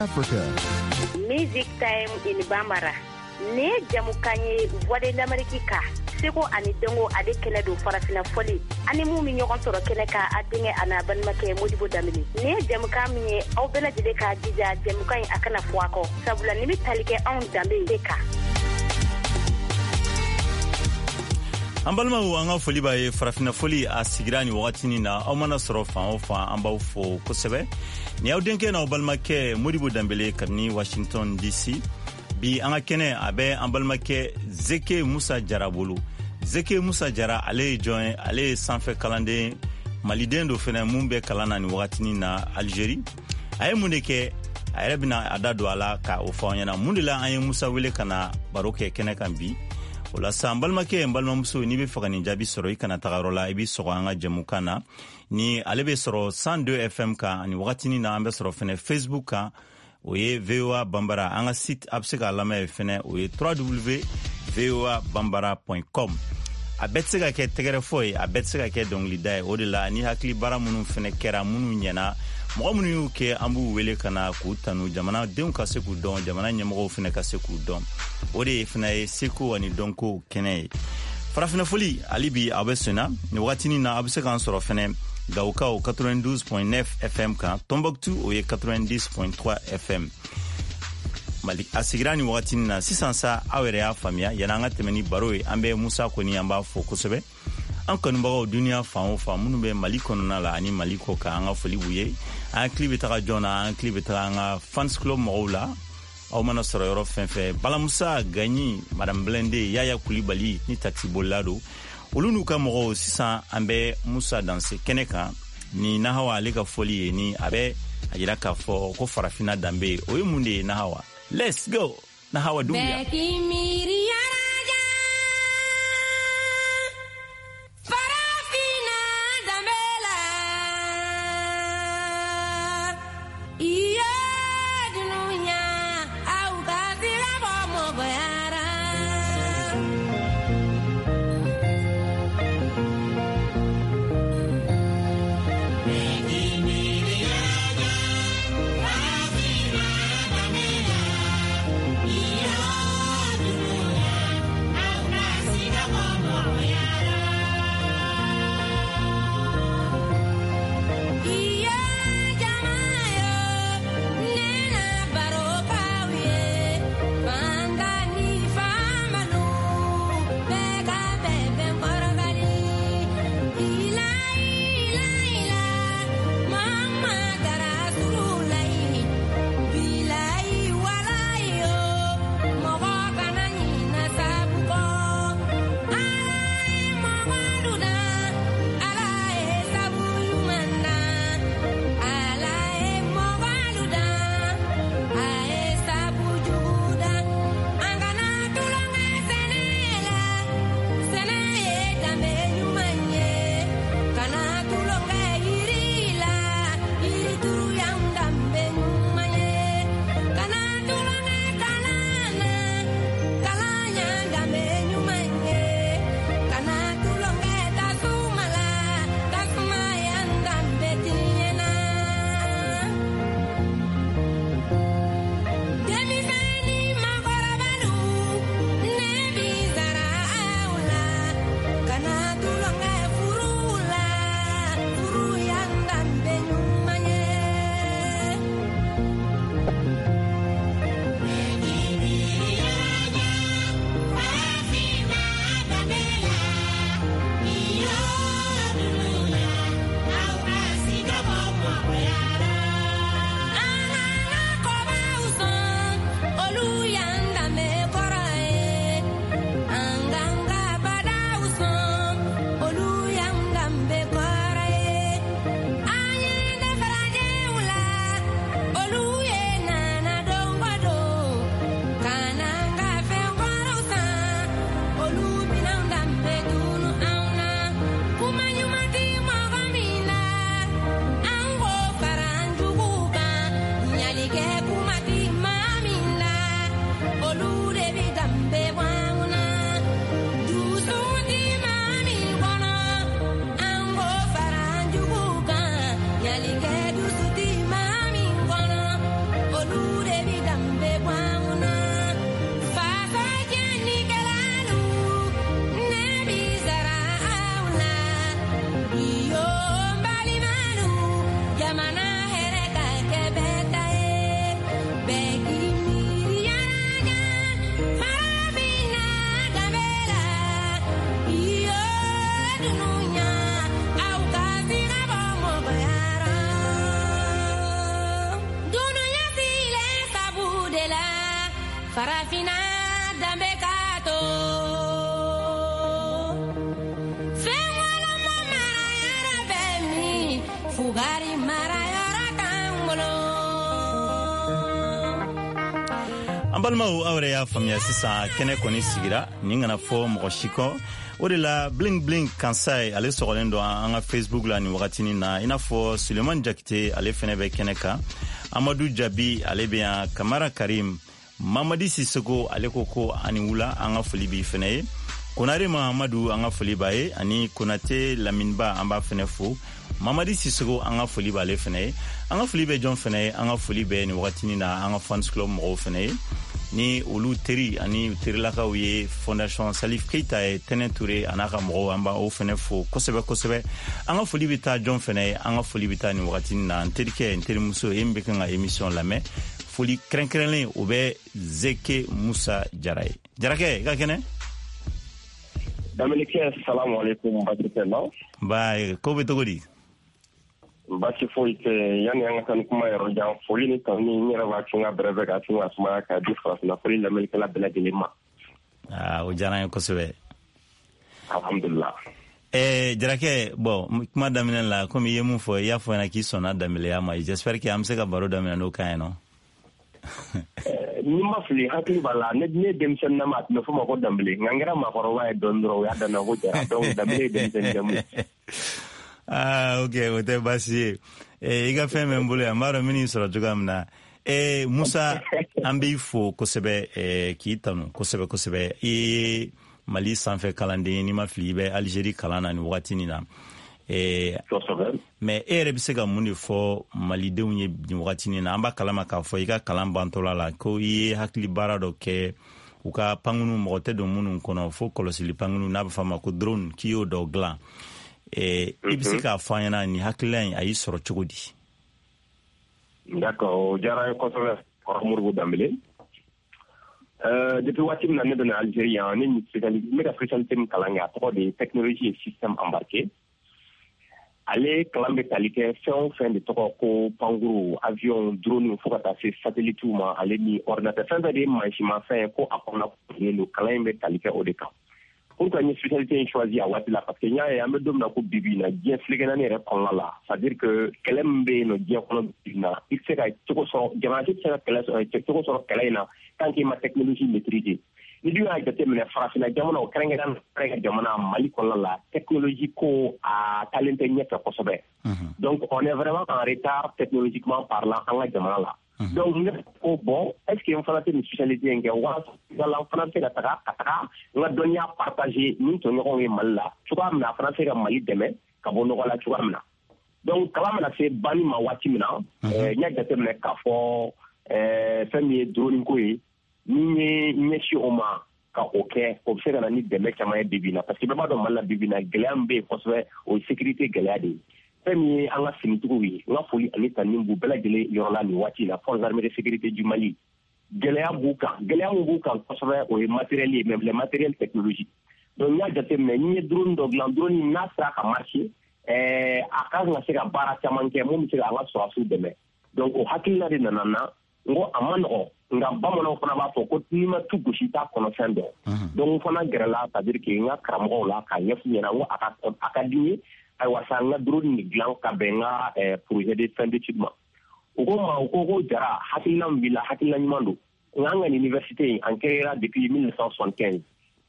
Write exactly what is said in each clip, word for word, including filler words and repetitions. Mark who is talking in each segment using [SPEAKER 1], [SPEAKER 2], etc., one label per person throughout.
[SPEAKER 1] Africa.
[SPEAKER 2] Music Time in Bambara. Ne jamukanye voix de l'Amérique. Seko ani dongo ade kele do farafina foli. Ani mu mi ñogon soro kele ka adinge ana banmake Modibo Damini. Ne jamuka mi aw bela jide ka jija jamuka yi akana fuako. Sabula ni mi talike on dambe deka.
[SPEAKER 3] An balimaw an ka foli b'a ye farafina foli a sigira ni wagatini na aw mana sɔrɔ fan o fan an b'aw fo kosɛbɛ ni aw denkɛ n'aw balimakɛ Modibo Dambele kabini Washington D C bi an ka kɛnɛ a bɛ an balimakɛ Zeke Musa Jara bolo. Zeke Musa Jara ale ye jɔn ye ale ye sanfɛ kalanden maliden do fɛnɛ mun bɛ kalan na ni wagatini na Algérie a ye mun de kɛ a yɛrɛ bɛna a da don a la ka o fɔ an ɲɛna mun de la an ye Musa wele ka na baro kɛ kɛnɛ kan bi. Ola sa balimakɛ n balimamuso ni bɛ fɛ ka nin jaabi sɔrɔ i kana taga yɔrɔ la i bɛ sɔgɔ an ka jɛmukan na ni ale bɛ sɔrɔ cent deux F M kan ani wagatini na an bɛ sɔrɔ fɛnɛ Facebook kan o ye V O A Bambara an ka site a bɛ se k'a lamɛn fɛnɛ o ye w w w point v o a bambara point com a bɛɛ tɛ se ka kɛ tɛgɛrɛfɔ ye a bɛɛ tɛ se ka kɛ dɔnkilida ye o de la ni hakili baara minnu fɛnɛ kɛra minnu ɲɛna mɔgɔ minnu y'u kɛ an b'u wele ka na k'u tanu jamanadenw ka se k'u dɔn jamana ɲɛmɔgɔw fɛnɛ ka se k'u dɔn o de fɛnɛ ye seko ani dɔnko kɛnɛ ye farafina foli ali bi a bɛ sonna ni wagatini na a bɛ se k'an sɔrɔ fɛnɛ Gaukaw quatre-vingt-douze point neuf F M kan Tombouctou o ye quatre-vingt-dix point trois F M Mali a sigira ni wagatini na sisan sa aw yɛrɛ y'a faamuya yana an ka tɛmɛ ni baro ye an bɛ Musa kɔni an b'a fo kosɛbɛ an kanubagaw duniya fan o fan minnu bɛ Mali kɔnɔna la ani Mali kɔ kan an ka foli b'u ye an hakili bɛ taga jɔn na an hakili bɛ taga an ka fans club mɔgɔw la aw mana sɔrɔ yɔrɔ fɛn fɛn Balamusa Gagni Madame Blende Yaya Kulibali ni taxi bolila don olu n'u ka mɔgɔw sisan an bɛ Musa danse kɛnɛ kan ni Nahawa ale ka foli ye ni a bɛ a jira k'a fɔ ko farafina danbe o ye mun de ye Nahawa. Let's go Nahawa Dumbia.
[SPEAKER 4] Yeah.
[SPEAKER 1] farafina danbe kato fewala mama yara bemi fugari mara yara kangolo.
[SPEAKER 3] An balimaw aw yɛrɛ y'a faamuya sisan kɛnɛ kɔni sigira nin kana fɔ mɔgɔ si kɔ o de la bling bling kansa ale sɔgɔlen don an ka Facebook la nin wagatinin na i n'a fɔ Suleman Jakite ale fɛnɛ bɛ kɛnɛ kan, Amadu Jabi ale bɛ yan, Kamara Karim, Mamadi Sisoko ale ko ko ani wula an ka foli b'i fɛnɛ ye, Konare Mahamadu an ka foli b'a ye, ani Konate Laminba an b'a fɛnɛ fo, Mamadi Sisoko an ka foli b'ale fɛnɛ ye. An ka foli bɛ jɔn fɛnɛ ye? An ka foli bɛ nin wagatinin na an ka fans club mɔgɔw fɛnɛ ye, ni olu teri ani terilakaw ye Fondation Salif Keita ye, Tɛnɛ Ture a n'a ka mɔgɔw an b'o fɛnɛ fo kosɛbɛ kosɛbɛ. An ka foli bɛ taa jɔn fɛnɛ ye? An ka foli bɛ taa nin wagatinin na n terikɛ n terimuso e min bɛ kan ka émission lamɛn, foli kɛrɛnkɛrɛnlen o bɛ Zeke Musa Jara ye. Jarakɛ i ka kɛnɛ?
[SPEAKER 4] Damelikɛ salamu alaikum Bakite no.
[SPEAKER 3] Ba ko bɛ cogo di?
[SPEAKER 4] Basi foyi tɛ yani an ka taa ni kuma yɔrɔ jan foli ni kanu n yɛrɛ b'a tun ka bɛrɛbɛ ka tun ka sumaya ka di farafinafoli lamɛnnikɛla bɛɛ lajɛlen ma.
[SPEAKER 3] Ah, o diyara n ye kosɛbɛ.
[SPEAKER 4] Alhamdulillah.
[SPEAKER 3] Eh, Jarakɛ, bon, kuma daminɛ la komi i ye mun fɔ i y'a fɔ ɲɛna k'i sɔnna danbeleya ma, j'espère que an bɛ se ka baro daminɛ n'o kan ye nɔ.
[SPEAKER 4] Ni ma fili hakili b'a la ne ne denmisɛnnin na ma a tun bɛ fɔ ma ko danbele nka n kɛra maakɔrɔba ye dɔɔnin dɔrɔn o y'a danna ko jara donc danbele ye denmisɛnnin jamu.
[SPEAKER 3] Ah, ok, o tɛ baasi ye. Eh, i ka fɛn bɛ n bolo yan, n b'a dɔn min sɔrɔ cogoya min na. Eh, Musa, an b'i fo kosɛbɛ, eh, k'i tanu kosɛbɛ kosɛbɛ. I ye Mali sanfɛ kalanden n'i ma fili i bɛ Algérie kalan na nin wagatinin na. Eh, mais e yɛrɛ bɛ se ka mun de fɔ Malidenw ye nin wagatinin na? An b'a kalama k'a fɔ i ka kalan bantɔla la ko i ye hakili baara dɔ kɛ u ka pankunu mɔgɔ tɛ don minnu kɔnɔ fo kɔlɔsili pankunu n'a bɛ f'a ma ko drone k'i y'o dɔw dilan. Eh, i bɛ se k'a fɔ an ɲɛna nin hakilila in a y'i sɔrɔ cogo di?
[SPEAKER 4] D'accord, o diyara n ye kosɛbɛ kɔrɔ Modibo Danbele. Euh, depuis waati min na ne donna Algérie yan ne n bɛ ka spécialité min kalan kɛ a tɔgɔ de ye technologie et système embarqué. Ale kalan bɛ tali kɛ fɛn o fɛn de tɔgɔ ko pankuru, avion, drone fo ka taa se satellite ma ale ni ordinateur fɛn fɛn de ye mansimafɛn ye ko a kɔnɔna kurulen don kalan in bɛ tali kɛ o de kan. Pourquoi une spécialité in choisi à waati la parce que ɲa ye an bɛ don min na ko bibi na diɲɛ filenkɛnani yɛrɛ kɔnɔna la c'est à dire que kɛlɛ min bɛ yen nɔ diɲɛ kɔnɔ bibi na i tɛ se ka cogo sɔrɔ jamana si tɛ se ka kɛlɛ sɔrɔ cogo sɔrɔ kɛlɛ in na tant qu'il ma technologie maîtriser. Ni dun y'a jateminɛ farafinna jamana o kɛrɛnkɛrɛnnen jamana Mali kɔnɔna la technologie ko a taalen tɛ ɲɛfɛ kosɛbɛ. Donc on est vraiment en retard technologiquement parlant an ka jamana la. Donc ne ko bon est-ce que n fana tɛ nin spécialité in kɛ walasa n fana bɛ se ka taga ka taga n ka dɔnniya partager ni tɔɲɔgɔnw ye Mali la cogoya min na a fana bɛ se ka Mali dɛmɛ ka bɔ nɔgɔ la cogoya min na. Donc kalan mana se banni ma waati min na n y'a jateminɛ k'a fɔ fɛn min ye drone ko ye ni ye ɲɛsin o ma ka o kɛ o bɛ se ka na ni dɛmɛ caman ye bibi na parce que bɛɛ b'a dɔn Mali la bibi na gɛlɛya min bɛ yen kosɛbɛ o ye sécurité gɛlɛya de ye. Fɛn min ye an ka finitigiw ye n ka foli ani tanu b'u bɛɛ lajɛlen yɔrɔ la nin waati la forces armées de sécurité du Mali gɛlɛya b'u kan gɛlɛya min b'u kan kosɛbɛ o ye matériel ye mais le matériel technologique. Donc n y'a jateminɛ ni ye drone dɔ dilan drone in n'a sera ka marcher ɛɛ a kan ka se ka baara caman kɛ mun bɛ se ka an ka sɔrɔdasiw dɛmɛ. Donc o hakilina de nana n na n ko a ma nɔgɔn nka bamananw fana b'a fɔ ko n'i ma tu gosi t'a kɔnɔ fɛn dɔn. Donc n fana gɛrɛla c'est à dire que n ka karamɔgɔw la k'a ɲɛf'u ɲɛna n ko a ka a ka di n ye ayiwa sa n ka drone nin dilan ka bɛn n ka projet de fin d'étude ma. U ko n ma u ko ko Jara hakilina min b'i la hakilina ɲuman don. N ka université in en créera depuis mille neuf cent soixante-quinze.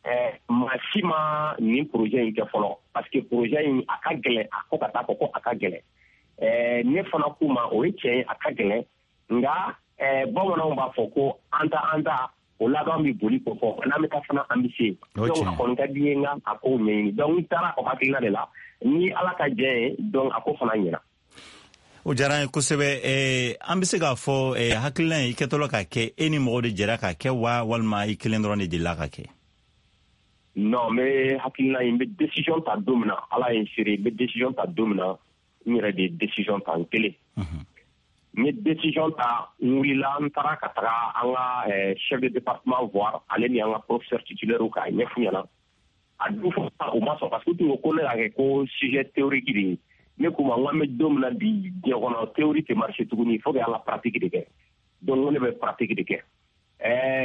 [SPEAKER 4] Maa si ma nin projet in kɛ fɔlɔ parce que projet in a ka gɛlɛn a ko ka taa fɔ ko a ka gɛlɛn. Ne fana k'u ma o ye tiɲɛ ye a ka gɛlɛn nka bamananw b'a fɔ ko an ta an ta o laban bɛ boli ko fɔ n'an bɛ taa fana an bɛ se. Donc a kɔni ka di n ye n ka a kow ɲɛɲini donc n taara o hakilina de la ni Ala ka diɲɛ ye donc a ko fana ɲɛna.
[SPEAKER 3] O diyara n ye kosɛbɛ. An bɛ se k'a fɔ hakilina in i kɛtɔla k'a kɛ e ni mɔgɔw de jɛra k'a kɛ wa walima i kelen dɔrɔn de delila k'a kɛ?
[SPEAKER 4] Non n bɛ hakilina in n bɛ décision ta don min na Ala ye n seere n bɛ décision ta don min na n yɛrɛ de ye décision ta n kelen. N ye décision ta n wulila n taara ka taga an ka chef de département voir ale ni an ka professeur titulaire k'a ɲɛf'u ɲɛna. A dun fɔ o ma sɔn parce que u tun ko ko ne k'a kɛ ko sujet théorique de ye. Ne k'u ma n k'an bɛ don min na bi diɲɛ kɔnɔ théorie tɛ marcher tuguni il faut que an ka pratique de kɛ. Donc n ko ne bɛ pratique de kɛ.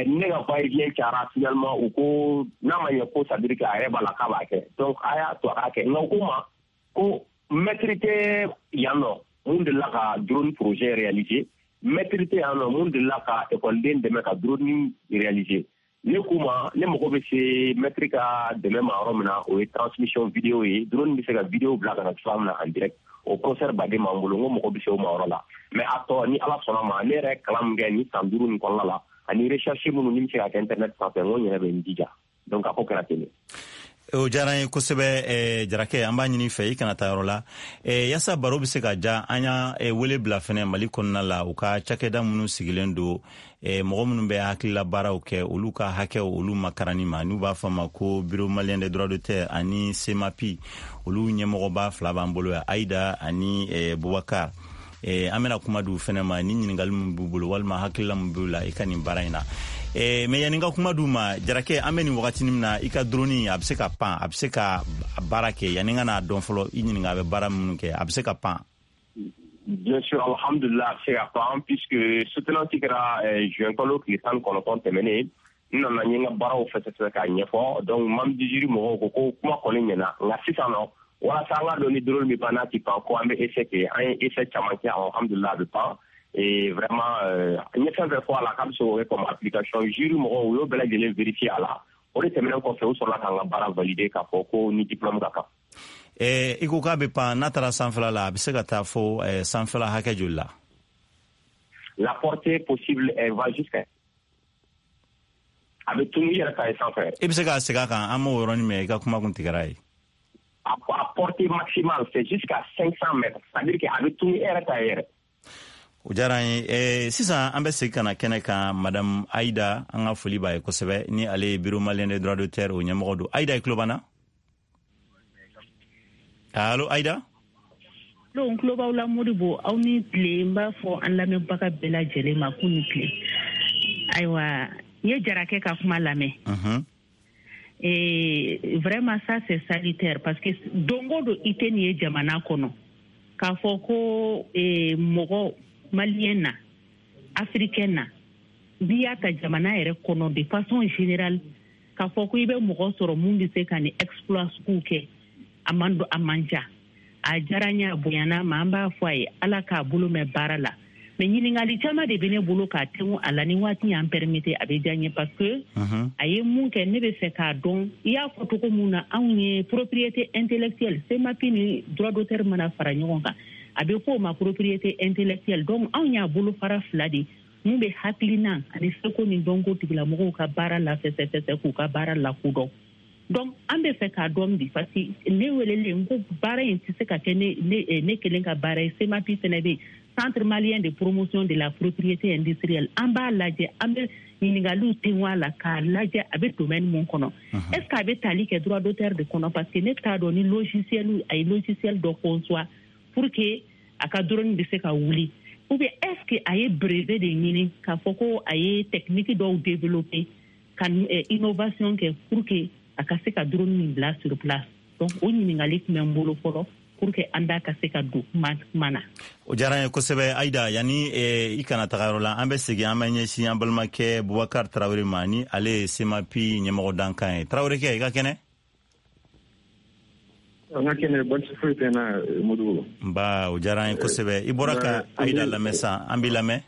[SPEAKER 4] ne ka va-et-vient cayara finalement u ko n'a ma ɲɛ ko ça veut dire que a yɛrɛ b'a la k'a b'a kɛ donc a y'a to a k'a kɛ nka u ko ma ko maître tɛ yan nɔ mun delila ka drone projet réaliser maître tɛ yan nɔ mun delila ka ekɔliden dɛmɛ ka drone réaliser ne k'u ma ne mago bɛ se maître ka dɛmɛ ma yɔrɔ min na o ye transmission vidéo ye drone bɛ se ka vidéo bila ka na cogoya min na en direct o concert baden b'an bolo n ko mago bɛ se o ma yɔrɔ la mais a tɔ ni ala sɔnna ma ne yɛrɛ kalan min kɛ ni san duuru nin kɔnɔna la ani recherche minnu ni bɛ se ka kɛ internet sanfɛ n ko n yɛrɛ bɛ n jija donc a ko kɛra ten de.
[SPEAKER 3] o diyara n ye kosɛbɛ Jarakɛ an b'a ɲini fɛ i kana taa yɔrɔ la yaasa baro bɛ se ka ja an y'a wele bila fɛnɛ Mali kɔnɔna la u ka cakɛda minnu sigilen don mɔgɔ minnu bɛ hakilila baaraw kɛ olu ka hakɛw olu makarani ma n'u b'a fɔ ma ko Bureau Malien des droits de terre ani CEMAPI olu ɲɛmɔgɔba fila b'an bolo yan Aïda ani Boubacar an bɛna kuma di u fɛnɛ ma ni ɲininkali min b'u bolo walima hakilila min b'u la i ka nin baara in na mais yani ka kuma di u ma Jarakɛ an bɛ nin wagati min na i ka drone a bɛ se ka pan a bɛ se ka baara kɛ yani ka n'a dɔn fɔlɔ i ɲininka a bɛ baara minnu kɛ a bɛ se ka pan.
[SPEAKER 4] Bien sûr, alhamdulillah, c'est à part, puisque soutenant qui kɛra juin kalo tile tan ni kɔnɔntɔn tɛmɛnen n nana n ye n ka baaraw fɛsɛfɛsɛ k'a ɲɛfɔ donc membre du jury mɔgɔw ko ko kuma kɔni ɲɛna nka sisan nɔ walasa an ka dɔn ni drone bɛ pan n'a tɛ pan ko an bɛ essai kɛ an ye essai caman kɛ alhamdulillah a bɛ pan et vraiment n ye fɛn fɛn fɔ a la k'a bɛ se k'o kɛ comme application jury mɔgɔw u y'o bɛɛ lajɛlen vérifier a la o de tɛmɛnen kɔfɛ u sɔrɔla k'an ka baara valider k'a fɔ ko ni diplôme ka kan.
[SPEAKER 3] i ko k'a bɛ pan n'a taara sanfɛla la a bɛ se ka taa fo sanfɛla hakɛ joli la.
[SPEAKER 4] La portée possible elle va jusqu'à a bɛ tunu i yɛrɛ ta ye sanfɛ.
[SPEAKER 3] i bɛ se k'a segin a kan an m'o yɔrɔnin mɛn i ka kuma kun tigɛra ye.
[SPEAKER 4] A portée maximale c'est jusqu'à cinq cents mètres c'est-à-dire que a bɛ tunu i yɛrɛ ta ye yɛrɛ.
[SPEAKER 3] o diyara an ye sisan an bɛ segin ka na kɛnɛ kan madame Aïda an ka foli b'a ye kosɛbɛ ni ale ye Bureau Malien des droits de terre o ɲɛmɔgɔ don Aïda i tulo b'an na. Allo Aïda.
[SPEAKER 5] Lo n tulo b'aw la Modibo aw ni tile n b'a fɔ an lamɛnbaga bɛɛ lajɛlen ma k'u ni tile ayiwa n ye Jarakɛ ka kuma lamɛn. Et vraiment ça c'est salutaire parce que dongo do ite ni ye jamana kɔnɔ k'a fɔ ko mɔgɔ malien na africain na n'i y'a ta jamana yɛrɛ kɔnɔ de façon générale k'a fɔ ko i bɛ mɔgɔ sɔrɔ mun bɛ se ka ni exploit sugu kɛ a man do a man ja a diyara n ye a bonyana ma an b'a fɔ a ye ala k'a bolo mɛn baara la mais ɲininkali caman de bɛ ne bolo k'a tɛngu a la ni waati y'an permete a bɛ diya n ye parce que a ye mun kɛ ne bɛ fɛ k'a dɔn i y'a fɔ cogo mun na anw ye propriété intellectuelle CEMAPI ni droit d'auteur mana fara ɲɔgɔn kan a bɛ fɔ o ma propriété intellectuelle donc anw y'a bolo fara fila de mun bɛ hakilina ani seko ni dɔnko tigilamɔgɔw ka baara la fɛsɛfɛsɛ k'u ka baara lakodɔn donc an bɛ fɛ k'a dɔn bi parce que ne welelen ko baara in tɛ se ka kɛ ne ne ne kelen ka baara ye CEMAPI fɛnɛ bɛ Centre malien de promotion de la propriété industrielle an b'a lajɛ an bɛ ɲininkaliw tɛngu a la k'a lajɛ a bɛ domaine mun kɔnɔ est ce que a bɛ tali kɛ droit d'auteur de kɔnɔ parce que ne t'a dɔn ni logiciel a ye logiciel dɔ conçoit pour que a ka drone bɛ se ka wuli ou bien est ce que a ye brevet de ɲini k'a fɔ ko a ye technique dɔw développer ka innovation kɛ pour que a ka se ka drone min bila sur place donc o ɲininkali tun bɛ n bolo fɔlɔ pour que an da ka se ka don kuma na.
[SPEAKER 3] o diyara n ye kosɛbɛ Aïda yani i kana taga yɔrɔ la an bɛ segin an bɛ ɲɛsin an balimakɛ Boubacar Tarawele ma ni ale ye CEMAPI ɲɛmɔgɔ dankan ye Tarawele kɛ i ka kɛnɛ.
[SPEAKER 6] an ka kɛnɛ baasi foyi tɛ n na Modibo.
[SPEAKER 3] nba o diyara n ye kosɛbɛ i bɔra ka Aïda lamɛn sisan an b'i lamɛn.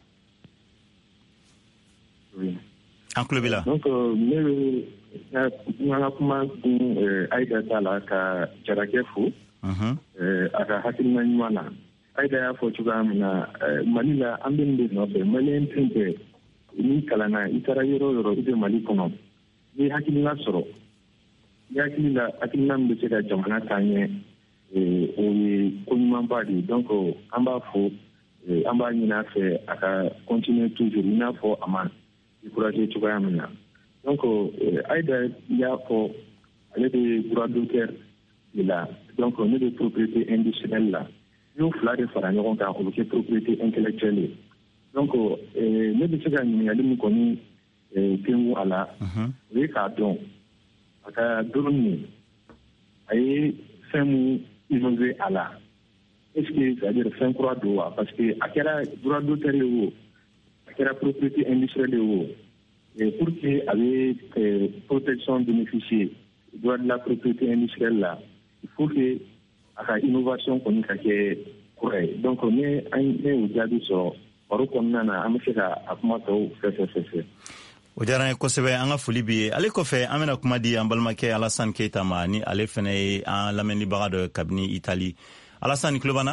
[SPEAKER 3] an tulo b'i la.
[SPEAKER 6] donc ne bɛ n ka kuma kun Aïda ta la ka Jarakɛ fo. a ka hakilina ɲuman na Aïda y'a fɔ cogoya min na Mali la an bɛ nin de nɔfɛ maliyɛn fɛn fɛn n'i kalanna i taara yɔrɔ o yɔrɔ i bɛ Mali kɔnɔ n'i hakilina sɔrɔ i hakili la hakilina min bɛ se ka jamana taa ɲɛ o ye ko ɲumanba de ye donc an b'a fɔ an b'a ɲini a fɛ a ka continuer toujours i n'a fɔ a ma décourager cogoya min na donc Aïda y'a fɔ ale de droit d'auteur de la donc ne bɛ propriété industrielle la n'o fila de fara ɲɔgɔn kan o bɛ kɛ propriété intellectuelle ye donc ne bɛ se ka ɲininkali min kɔni tɛngu a la o ye k'a dɔn a ka drone min a ye fɛn min innové a la est ce que c'est à dire fɛn kura don wa parce que a kɛra droit d'auteur ye o a kɛra propriété industrielle ye o Et pour que avec euh, protection bénéficier droit de la propriété industrielle là, il faut que à innovation qu'on ait correct. Donc on est un au diable sur reconnaître amesika akumato fefefefe.
[SPEAKER 3] O diyara ye kosɛbɛ an ka foli bi ye ale kɔfɛ an bɛna kuma di an balimakɛ Alassane Keita ma ni ale fɛnɛ ye an lamɛnnibaga dɔ kabini Itali. Alassane tulo b'an na?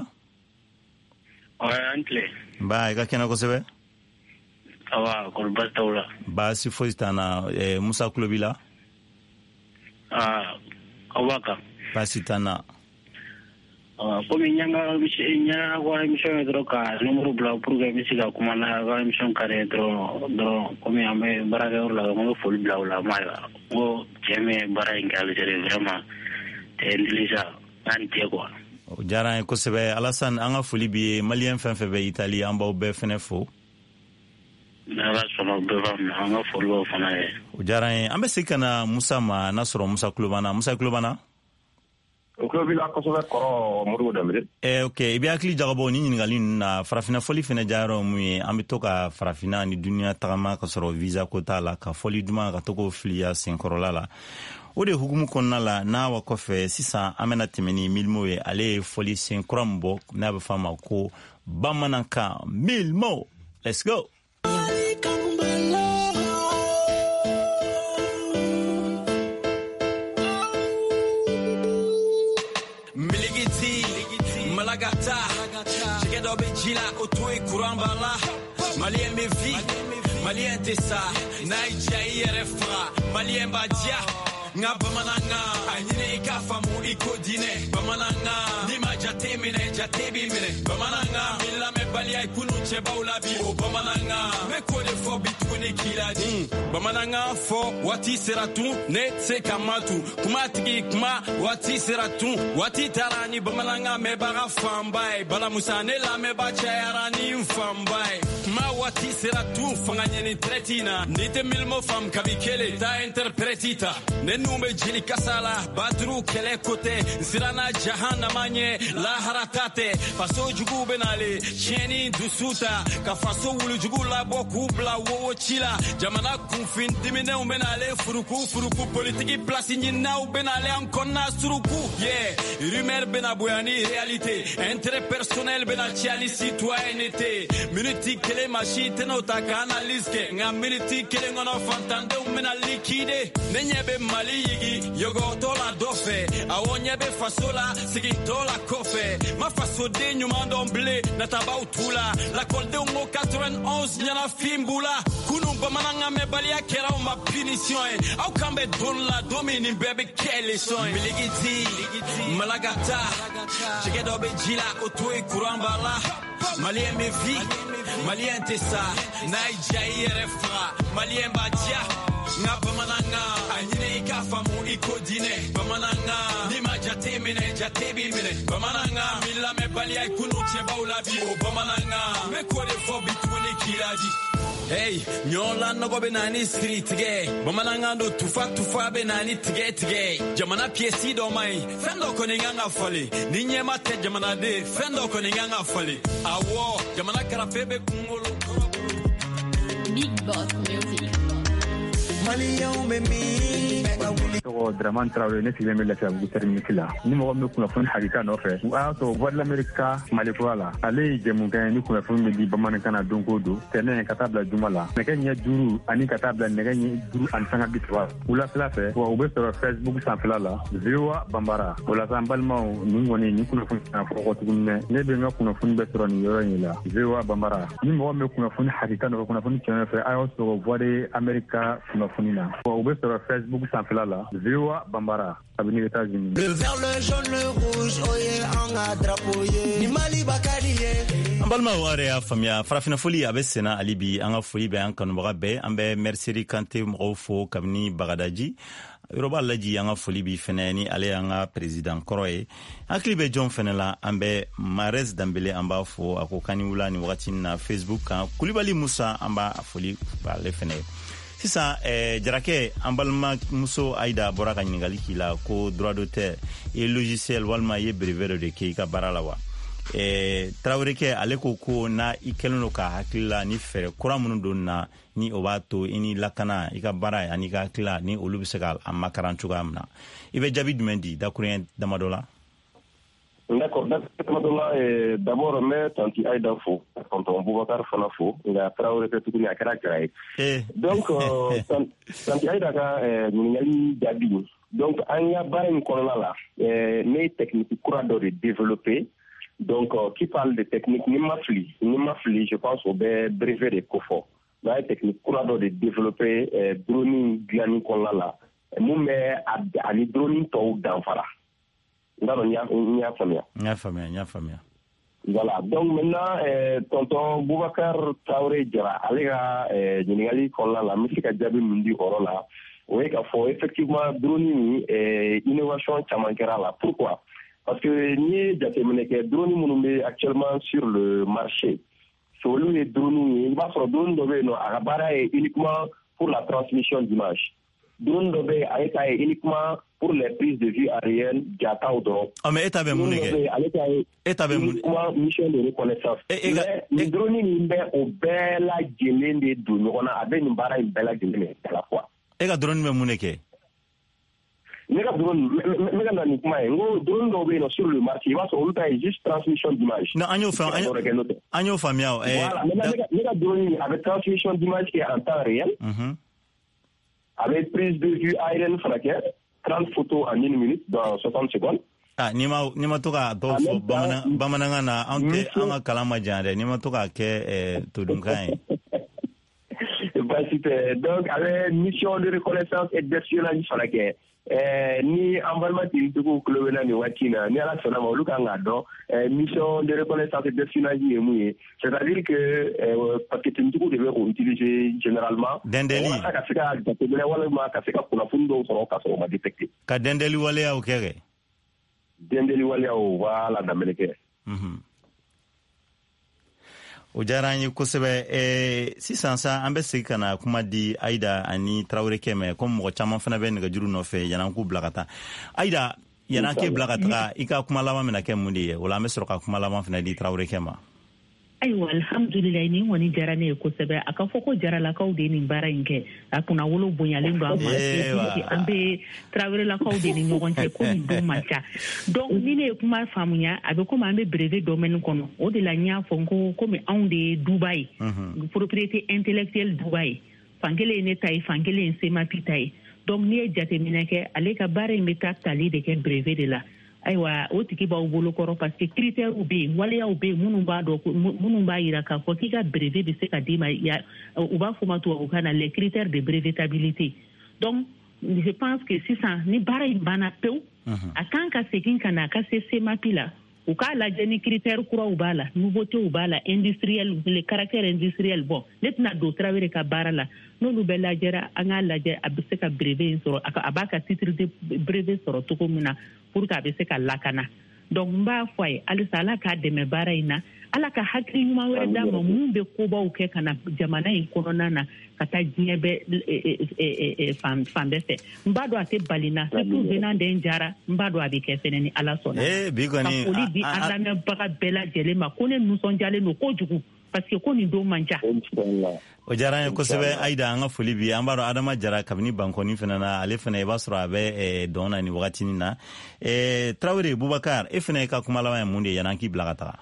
[SPEAKER 7] an tile.
[SPEAKER 3] Nba i ka kɛnɛ kosɛbɛ.
[SPEAKER 7] Awa kɔni baasi t'aw la.
[SPEAKER 3] Baasi foyi t'an na. Musa tulo b'i la?
[SPEAKER 7] Aa aw b'a kan.
[SPEAKER 3] Baasi t'an na.
[SPEAKER 7] Komi nyanga nya wa emission dro ka numero bla pour que misi ka kuma na wa emission kare dro dro komi ambe baraka urla mo fol bla la ma o jeme bara ingal jere vraiment te ndilisa anti quoi.
[SPEAKER 3] O jara ko sebe Alassane an ka foli bi malien fɛn fɛn bɛ Italie an b'aw bɛɛ fɛnɛ fo.
[SPEAKER 7] Na la sono be va an ka foli o fana ye.
[SPEAKER 3] O jara an bɛ segin kana Musa ma n'a sɔrɔ Musa Kulobana Musa Kulobana.
[SPEAKER 4] O ko bila kosɛbɛ kɔrɔ Modibo Dembele.
[SPEAKER 3] Eh ok i bɛ hakili jagabɔ ni ɲininkali ninnu na farafina fɔli fɛnɛ jayɔrɔ mun ye an bɛ to ka farafina ni duniya tagama ka sɔrɔ visa ko t'a la ka fɔli duman ka to k'o filiya senkɔrɔla la o de hukumu kɔnɔna la n'a wa kɔfɛ sisan an bɛna tɛmɛ ni Milmo ye ale ye fɔli senkura min bɔ n'a bɛ fɔ a ma ko bamanankan Milmo. Let's go.
[SPEAKER 8] Malagata, Chigedo Bejila, Otoi Kurambala, Malien Mevi, Malien Tessa, Naija Refra, Malien Badia, Nabamananga, Anine Kafamu Ikodine, Bamananga, Nima Jatemine, Jatebimine, Bamananga, Milame Balia Kunuche Baulabi, Bamananga, Mekode for between Kiladi, Bamananga for Wati Seratu, Net Sekamatu, Kumatigi Kuma, Wati Seratu, Wati Tarani, Bamananga, Mebara Fambai, Balamusane, La Mebachayarani Fambai, Ma Wati Seratu, Fangani Tretina, Nite Milmo Fam Kabikele, Ta Interpretita, Nenume Jili Kasala, Badru Kele Kote, Sirana Jahana Manye, La Haratate, Faso Jugu Benale, Cheni Dusuta, Kafaso Wulujugu La Boku, Bla Wo Chila, Jamana Kufin, Dimine Benale, Furuku, Furuku, Politiki, Plasini Now Benale, Ankona Suruku, yeah, Rumer Benabouani, réalité, intérêt personnel Benalciali, citoyenneté, Minuti Kele Machi, Tenotaka, Analiske, Nga Minuti Kele Ngono Fantande, Mena Liquide, Nenyebe Mali, Yogo Tola Dofe, Awonyebe Fasola, Sigi Tola Kofe, Ma Faso de Numandon Blé, Natabau Tula, La Col de Mo quatre-vingt-onze, Yana Fimbula, Kunu Bamananga Mebalia Kera, ma punition, Au Kambe Don la Domini Bebe Kele Son, Miligiti, Malagata, Chigedobe Jila, Otoi Kurambala, Malien Mevi, Malien Tessa, Naija Refra, Malien Badia. Nga bamananga anyine ikafamu ikodine bamananga nima jatemine jatebimine bamananga milame balia ikunu chebaulabi o bamananga mekode for between kiladi. Hey, nyola nogo benani street gay bamananga ndo tufa tufa benani tige tige jamana piesi do mai fendo koninganga fali ninyema te jamana de fendo koninganga fali awo jamana karafebe kungolo
[SPEAKER 1] Big Boss Music.
[SPEAKER 6] Tɔgɔ Dramane Traoré ne sigilen bɛ Lafiya bugu terminus la ni mɔgɔ min bɛ kunnafoni hakika nɔfɛ o y'a sɔrɔ Voix de l'Amérique Mali kura la ale ye jɛmukan ye ni kunnafoni bɛ di bamanankan na don o don tɛnɛ ka taa bila juma la nɛgɛ ɲɛ duuru ani ka taa bila nɛgɛ ɲɛ duuru ani sanga bi saba wulafɛla fɛ wa u bɛ sɔrɔ Facebook sanfɛla la V O A Banbara o la sa n balimaw nin kɔni ni kunnafoni kan fɔ kɔ tuguni dɛ ne bɛ n ka kunnafoni bɛ sɔrɔ nin yɔrɔ in la V O A Banbara ni mɔgɔ min bɛ kunnafoni hakika nɔfɛ kunnafoni tiɲɛ fɛ a y'o sɔrɔ Voix de l'Amérique kunnafoni na wa u bɛ sɔrɔ Facebook sanfɛla la V O A Banbara kabini États-Unis.
[SPEAKER 9] Le vert, le jaune, le rouge, oye anga drapeau ye ni Mali bakari ye.
[SPEAKER 3] An balimaw aw y'a faamuya farafina foli a bɛ senna hali bi an ka foli bɛ an kanubaga bɛɛ an bɛ Merseri Kante mɔgɔw fo kabini Bagadaji yɔrɔba laji an ka foli bi fɛnɛ ni ale y'an ka président kɔrɔ ye hakili bɛ jɔn fɛnɛ la an bɛ Marès Dambele an b'a fo a ko kani wula ni wagati na Facebook kan Kulibali Musa an b'a foli b'ale fɛnɛ ye. Sisan eh, Jarakɛ an balimamuso Aïda bɔra ka ɲininkali k'i la ko droit d'auteur ye logiciel walima ye brevet dɔ de kɛ i ka baara la wa eh, Traoré ke ale ko ko na i kɛlen do ka hakilila ni fɛɛrɛ kura minnu don na ni o b'a to i ni lakana i ka baara ani ka hakilila ni olu bɛ se ka a makaran cogoya min na i bɛ jaabi jumɛn di dakuruɲɛ damadɔ la.
[SPEAKER 4] D'accord, d'accord. Eh, d'abord, mais tanti Aïda fo, tonton Boubacar fana fo, nga Traoré ke tukuni akara krai. Eh. Donc, euh, tanti Aïda ka eh, nyali jabi. Donc, anya bain konola la, eh, ne technique kura do de développer. Donc, euh, qui parle de technique ni mafli, ni mafli, je pense au brevet de Kofo. La technique kura do de développer eh, droning glani konola la. Mume ani droning to danfara. Voilà, donc maintenant, euh, tonton Boubacar Traoré Djara, Alega, Génégali, Kola, la musique à Djabi Mundi Orola, oui, qu'il faut effectivement drone et innovation Chamankera là. Pourquoi? Parce que ni Djatemeneke, drone Mounoumé actuellement sur le marché. Sur le drone, il va sur drone de Arabara est uniquement pour la transmission d'image. Drone de Aïta est uniquement pour les prises de vue aériennes Diata ou Doro.
[SPEAKER 3] Ah mais état ben mouneke. État ben mouneke.
[SPEAKER 4] Mission de reconnaissance. Les drones nimbe au bella gelé de drone. On a avec une barre une bella gelé à la fois.
[SPEAKER 3] Et la drone ben mouneke.
[SPEAKER 4] Mega drone, mega nanikuma. Ngo drone dobe no sur le marché. Il va sur l'autre juste transmission d'image.
[SPEAKER 3] Non, agno fa agno fa miao.
[SPEAKER 4] Voilà. Mega drone avec transmission d'image qui est en temps réel. Avec prise de vue aérienne flaquette. trente photos en une minute dans soixante secondes.
[SPEAKER 3] Ah, nima nima toka dofo bamana bamana na anke anga kalama jande nima toka ke eh, tudunkai.
[SPEAKER 4] Bah super. Donc avec mission de reconnaissance et d'espionnage sur laquelle eh, ni environnement tilituku kulobena ni wakina ni ala sona ma luka ngado eh, mission de reconnaissance et d'espionnage est mouillé. C'est-à-dire que eh, parce que tilituku devait utiliser généralement
[SPEAKER 3] dendeli
[SPEAKER 4] ka kafika datebele wala ma kafika kuna fundo soro ka soro ma détecter
[SPEAKER 3] ka dendeli wale ya ukere
[SPEAKER 4] dendeli wale ya wala dameleke.
[SPEAKER 3] Mhm. O diyara an ye kosɛbɛ eh, sisan sa an bɛ segi ka na kuma di Aïda ani Traoré kɛmɛ comme mɔgɔ caman fana bɛ nɛgɛjuru nɔfɛ yan'an k'u bila ka taa. Aïda yan'an k'e bila ka taga i ka kuma laban bɛna kɛ mun de ye o la an bɛ sɔrɔ ka kuma laban fana di Traoré kɛmɛ.
[SPEAKER 5] Ayiwa alhamdulilayi ni kɔni diyara ne ye kosɛbɛ a ka fɔ ko jaralakaw de ye nin baara in kɛ a kunna wolo bonyalen don an ma an bɛ Traorélakaw de ni ɲɔgɔn cɛ ko nin don man ca donc ni ne ye kuma faamuya a bɛ komi an bɛ brevet domaine kɔnɔ o de la n y'a fɔ ko komi anw de ye duba ye propriété intellectuelle duba ye fankelen ye ne ta ye fankelen ye Semapi ta ye donc n'i ye jateminɛ kɛ ale ka baara in bɛ taa tali de kɛ brevet de la. Ayiwa o tigi b'aw bolo kɔrɔ parce que critères bɛ yen waleyaw bɛ yen minnu b'a dɔn minnu b'a jira k'a fɔ k'i ka brevet bɛ se ka d'i ma u b'a fɔ ma tubabukan na les critères de brevetabilité donc je pense que sisan ni baara in banna pewu a kan ka segin ka na a ka se Semapi la u k'a lajɛ ni critères kuraw b'a la nouveautés b'a la industriel le caractère industriel bon ne tɛna don Traoré ka baara la n'olu bɛɛ lajɛra an k'a lajɛ a bɛ se ka brevet in sɔrɔ a b'a ka titre de brevet sɔrɔ cogo min na pour que a bɛ se ka lakana donc n b'a fɔ a ye halisa ala k'a dɛmɛ baara in na ala ka hakili ɲuman wɛrɛ d'a ma mun bɛ kobaw kɛ ka na jamana in kɔnɔna na ka taa diɲɛ bɛɛ fan bɛɛ fɛ n b'a dɔn a tɛ bali na surtout venant d'un jara n b'a dɔn a bɛ kɛ fɛnɛ ni ala sɔnna ka foli di an lamɛnbaga bɛɛ lajɛlen ma ko ne nisɔndiyalen don kojugu parce que ko nin don man ca.
[SPEAKER 3] O diyara an ye kosɛbɛ Aïda an ka foli bi an b'a dɔn Adama Jara kabini Bankɔni fana na ale fana i b'a sɔrɔ a bɛ dɔn na ni wagatinin na Traoré Boubacar e fana ka kuma laban ye mun de ye yan'an k'i bila ka taga.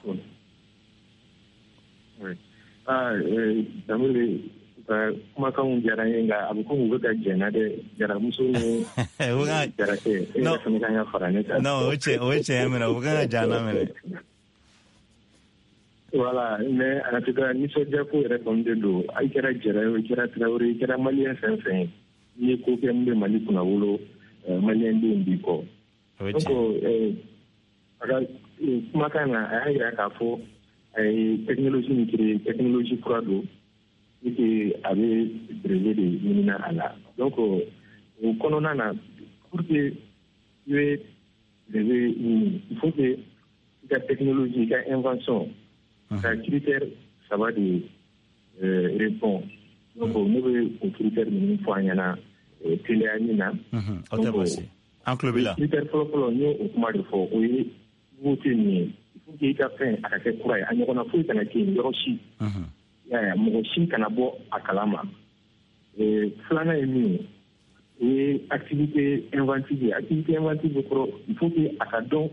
[SPEAKER 6] Ah, Traoré kumakanw diyara n ye nka a bɛ komi u bɛ ka jɛnna dɛ jaramuso ni jarakɛ e yɛrɛ fana kan ka fara ne kan.
[SPEAKER 3] Non o ye tiɲɛ ye minɛ u kan ka jana minɛ.
[SPEAKER 6] Voilà, mais en tout cas, nisɔndiya ko yɛrɛ kɔni de don i kɛra Jara ye o i kɛra Traoré i kɛra maliyɛn fɛn fɛn ye n'i ye ko kɛ min bɛ Mali kunna wolo maliyɛn denw b'i kɔ. Donc a ka kumakan na a y'a jira k'a fɔ a ye technologie min créé technologie kura don et que a bɛ brevet de ɲinina a la donc o kɔnɔna na pour que i bɛ brevet ɲini il faut que i ka technologie i ka invention ka critère saba de répond donc ne bɛ o critère ninnu fɔ an ɲɛna teliya min na
[SPEAKER 3] o tɛ basi an tulo b'i la
[SPEAKER 6] critère fɔlɔ-fɔlɔ n ye o kuma de fɔ o ye nouveauté min ye il pour que i ka fɛn a ka kɛ kura ye a ɲɔgɔnna foyi kana kɛ yɔrɔ si mɔgɔ si kana bɔ a kalama filanan ye min ye o ye activité inventive ye activité inventive kɔrɔ il faut que a ka dɔn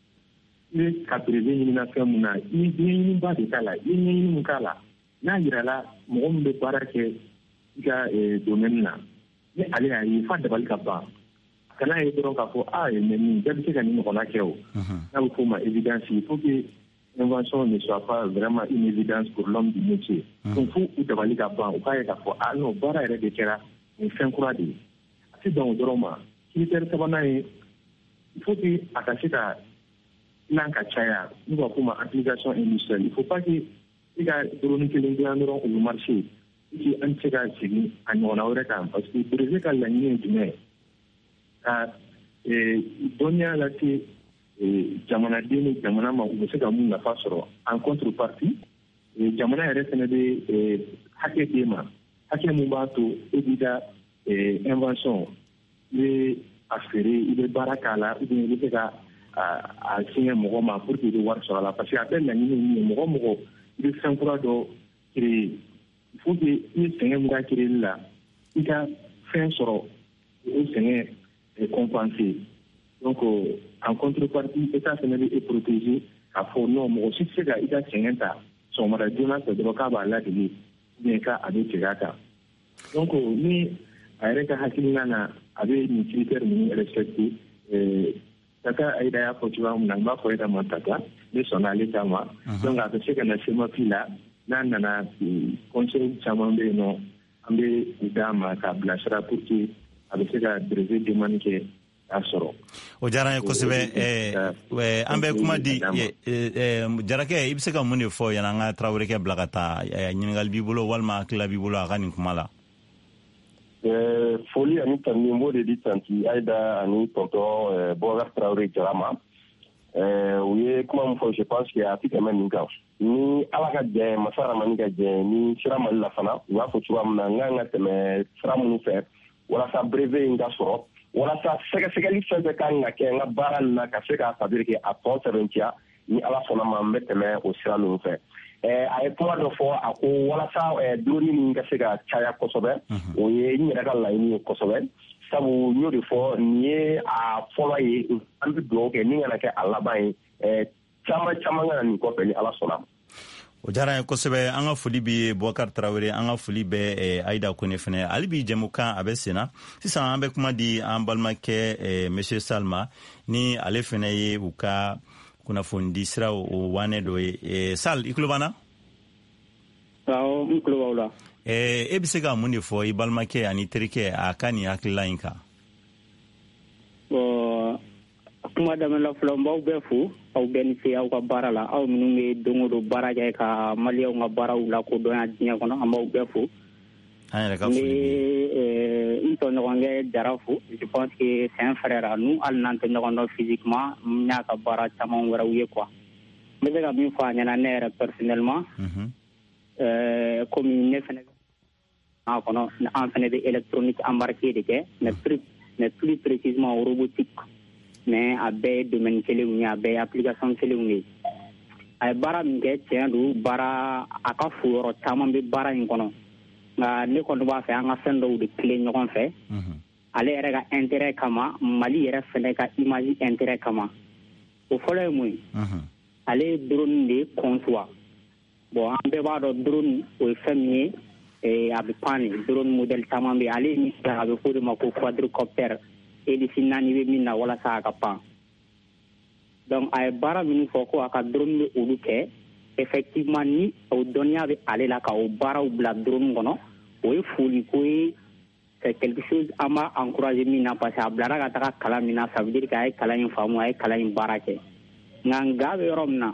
[SPEAKER 6] i bɛ ka brevet ɲinina fɛn mun na i ye ɲɛɲiniba de k'a la i ye ɲɛɲini mun k'a la n'a yirala mɔgɔ min bɛ baara kɛ i ka domaine na ni ale y'a ye f'a dabali ka ban kana ye dɔrɔn k'a fɔ a mais nin bɛɛ bɛ se ka nin ɲɔgɔnna kɛ o n'a bɛ f'o ma évidence il faut que l'invention ne soit pas vraiment une évidence pour l'homme du métier donc fo u dabali ka ban u k'a ye k'a fɔ a non baara yɛrɛ de kɛra nin fɛn kura de ye a tɛ dan o dɔrɔn ma critère sabanan ye il faut que a ka se ka dilan ka caya n'u b'a f'o ma application industrielle il faut pas que i ka drone kelen dilan dɔrɔn o bɛ marché i an tɛ se ka segin a ɲɔgɔnna wɛrɛ kan parce que brevet ka laɲini ye jumɛn ye ka dɔnniya lase jamanaden ni jamana ma u bɛ se ka mun nafa sɔrɔ en contrepartie jamana yɛrɛ fana bɛ hakɛ d'e ma hakɛ mun b'a to e b'i ka invention i bɛ a feere i bɛ baara k'a la ou bien i bɛ se ka a siɲɛ mɔgɔ ma pour que i bɛ wari sɔrɔ a la parce que a bɛ laɲini min ye mɔgɔ mɔgɔ i bɛ fɛn kura dɔ créer il faut que i ye sɛgɛn min ka créer la i ka fɛn sɔrɔ o sɛgɛn compenser donc en contrepartie état fana bɛ e protéger k'a fɔ non mɔgɔ si tɛ se ka i ka sɛgɛn ta sɔgɔmada joona fɛ dɔrɔn k'a b'a ladege ou bien k'a bɛ segin a kan donc ni a yɛrɛ ka hakilina na a bɛ nin critère ninnu respecter Tata Aïda y'a fɔ cogoya min na n b'a fɔ e ma Tata ne sɔnna ale ta ma donc a bɛ se ka na CEMAPI la n'a nana conseil caman bɛ yen nɔ an bɛ u d'a ma k'a bilasira pour que a bɛ se ka brevet demande kɛ k'a sɔrɔ.
[SPEAKER 3] O diyara n ye kosɛbɛ an bɛ kuma di Jarakɛ i bɛ se ka mun de fɔ yanni an ka Tarawelekɛ bila ka taa ɲininkali b'i bolo walima hakilila b'i bolo a ka nin kuma la.
[SPEAKER 4] Foli ani tanu n b'o de di tanti Aïda ani tonton Boubacar Traoré Jara ma u ye kuma min fɔ je pense que a tɛ tɛmɛ nin kan ni ala ka jɛ masa ramani ka jɛ ni sira mali la fana u b'a fɔ cogoya min na n kan ka tɛmɛ sira minnu fɛ walasa brevet in ka sɔrɔ walasa sɛgɛsɛgɛli fɛn fɛn kan ka kɛ n ka baara nin na ka se k'a sabiri kɛ a tɔ sɛbɛntiya ni ala sɔnna ma n bɛ tɛmɛ o sira ninnu fɛ a ye kuma dɔ fɔ a ko walasa drone min ka se ka caya kosɛbɛ o ye n yɛrɛ ka laɲini ye kosɛbɛ sabu n y'o de fɔ nin ye a fɔlɔ ye an bɛ dugawu kɛ ni kana kɛ a laban ye caman caman ka na nin kɔfɛ ni ala sɔnna.
[SPEAKER 3] O diyara n ye kosɛbɛ an ka foli bɛ Boubacar Traoré an ka foli bɛ Aïda Kone fana hali bi jɛmukan a bɛ senna sisan an bɛ kuma di an balimakɛ monsieur Salma ni ale fana ye u ka kunnafoni di sira o wane dɔ ye Sal i tulo b'an na.
[SPEAKER 7] awɔ n tulo b'aw la.
[SPEAKER 3] e bɛ se ka mun de fɔ i balimakɛ ani terikɛ a ka nin hakilila in kan.
[SPEAKER 7] bɔn kuma daminɛ la fɔlɔ n b'aw bɛɛ fo aw bɛɛ ni se aw ka baara la aw minnu bɛ don o don baara kɛ ka maliyɛnw ka baaraw lakodɔn yan diɲɛ kɔnɔ an b'aw bɛɛ fo.
[SPEAKER 3] an yɛrɛ ka foli
[SPEAKER 7] n tɔɲɔgɔnkɛ Jara fo je pense que c'est un frère à nous hali n'an tɛ ɲɔgɔn dɔn physiquement n y'a ka baara caman wɛrɛw ye quoi n bɛ se ka min fɔ a ɲɛna ne yɛrɛ personnellement komi ne fana a kɔnɔ an fana bɛ électronique embarqué de kɛ mais plus mais plus précisément robotique mais a bɛɛ ye domaine kelenw ye a bɛɛ ye application kelenw ye a ye baara min kɛ tiɲɛ don baara a ka fo yɔrɔ caman bɛ baara in kɔnɔ nka ne kɔni b'a fɛ an ka fɛn dɔw de tilen ɲɔgɔn fɛ ale yɛrɛ ka intérêt kama Mali yɛrɛ fɛnɛ ka image intérêt kama o fɔlɔ ye mun ye ale ye drone de conçoit bon an bɛɛ b'a dɔn drone o ye fɛn min ye a bɛ panne drone modèle caman bɛ yen ale ni a bɛ fɔ o de ma ko quadricoptère hélice naani bɛ min na walasa a ka pan donc a ye baara minnu fɔ ko a ka drone bɛ olu kɛ effectivement ni o dɔnniya bɛ ale la ka o baaraw bila drone kɔnɔ o ye foli ko ye c'est quelque chose an b'a encourager min na parce que a bilara ka taga kalan min na ça veut dire que a ye kalan in faamu a ye kalan in baara kɛ nka nka bɛ yɔrɔ min na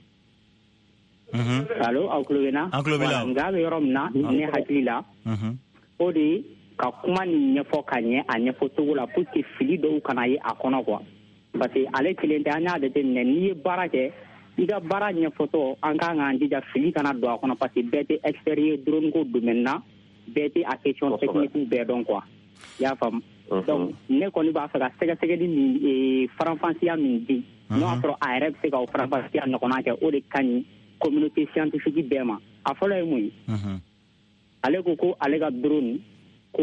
[SPEAKER 7] allo aw tulo bɛ na nka bɛ yɔrɔ min na ne hakili la o de ye ka kuma nin ɲɛfɔ ka ɲɛ a ɲɛfɔ cogo la pour que fili dɔw kana ye a kɔnɔ quoi parce que ale kelen tɛ an y'a jateminɛ n'i ye baara kɛ i ka baara ɲɛfɔtɔ an kan k'an jija fili kana don a kɔnɔ parce que bɛɛ tɛ expert ye drone ko domaine na bɛɛ tɛ a question technique bɛɛ dɔn quoi i y'a faamu donc ne kɔni b'a fɛ ka sɛgɛsɛgɛli min faranfasiya min di
[SPEAKER 10] n'o y'a sɔrɔ a yɛrɛ bɛ se ka o faranfasiya ɲɔgɔnna kɛ o de ka ɲi communauté scientifique bɛɛ ma a fɔlɔ ye mun ye ale ko ko ale ka drone ko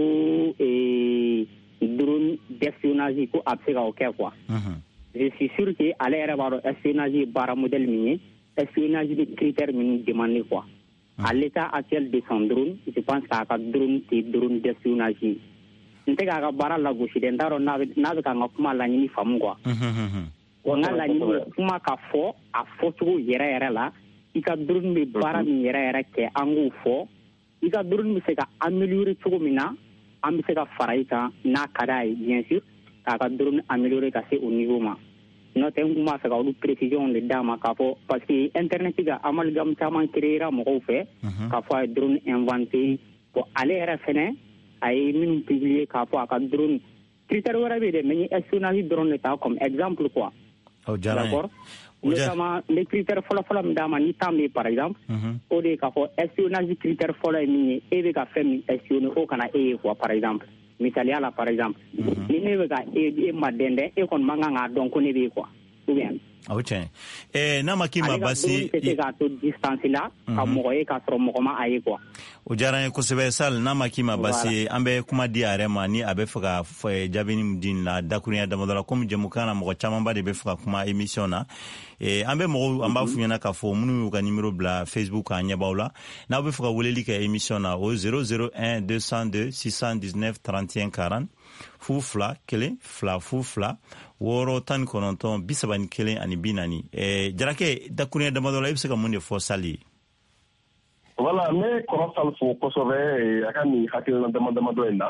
[SPEAKER 10] ee drone d'espionnage ko a bɛ se ka o kɛ quoi je suis sûr que ale yɛrɛ b'a dɔn espionnage ye baara modèle min ye espionnage bɛ critère minnu demandé quoi à l'état actuel de son drone je pense k'a ka drone tɛ drone d'espionnage ye n tɛ k'a ka baara lagosi dɛ n t'a dɔn n'a bɛ n'a bɛ k'an ka kuma laɲini faamu quoi wa n ka laɲini ye kuma ka fɔ a fɔcogo yɛrɛ yɛrɛ la i ka drone bɛ baara min yɛrɛ yɛrɛ kɛ an k'o fɔ i ka drone bɛ se ka améliorer cogo min na an bɛ se ka fara i kan n'a ka d'a ye bien sûr k'a ka drone améliorer ka se o niveau ma n'o tɛ n kun b'a fɛ ka olu précision de d'a ma k'a fɔ parce que internet ka amalgame caman créera mɔgɔw fɛ k'a fɔ a ye drone inventé bon ale yɛrɛ fɛnɛ a ye minnu publier k'a fɔ a ka drone critère wɛrɛ bɛ yen dɛ mais n ye espionnage dɔrɔn de ta comme exemple quoi d'accord notamment les critères fɔlɔ-fɔlɔ min d'a ma ni temps bɛ par exemple o de ye k'a fɔ espionnage critère fɔlɔ ye min ye e bɛ ka fɛn min espionner o kana e ye quoi par exemple misaliya la par exemple ni ne bɛ ka e ma dɛndɛn e kɔni man kan k'a dɔn ko ne bɛ yen quoi ou bien
[SPEAKER 3] aw tiɲɛ eh n'a ma k'i ma basi
[SPEAKER 10] ale ka drone tɛ se k'a to distance la ka mɔgɔ ye k'a sɔrɔ mɔgɔ ma a ye quoi
[SPEAKER 3] o diyara n ye kosɛbɛ Sal n'a ma k'i ma basi an bɛ kuma di a yɛrɛ ma ni a bɛ fɛ ka jaabi min di la dakurunya damadɔ la komi jɛmukan na mɔgɔ camanba de bɛ fɛ ka kuma émission na eh an bɛ mɔgɔw an b'a f'u ɲɛna k'a fɔ minnu y'u ka numéro bila Facebook kan ɲɛbaw la n'aw bɛ fɛ ka weleli kɛ émission na o zéro zéro un deux cent deux six cent dix-neuf trente et un quarante fu fila kelen fila fu fila wɔɔrɔ tan ni kɔnɔntɔn bi saba ni kelen ani bi naani eh Jarakɛ dakurunya damadɔ la i bɛ se ka mun de fɔ Sali ye
[SPEAKER 4] voilà n bɛ kɔrɔ Sali fo kosɛbɛ a ka nin hakilina dama damadɔ in na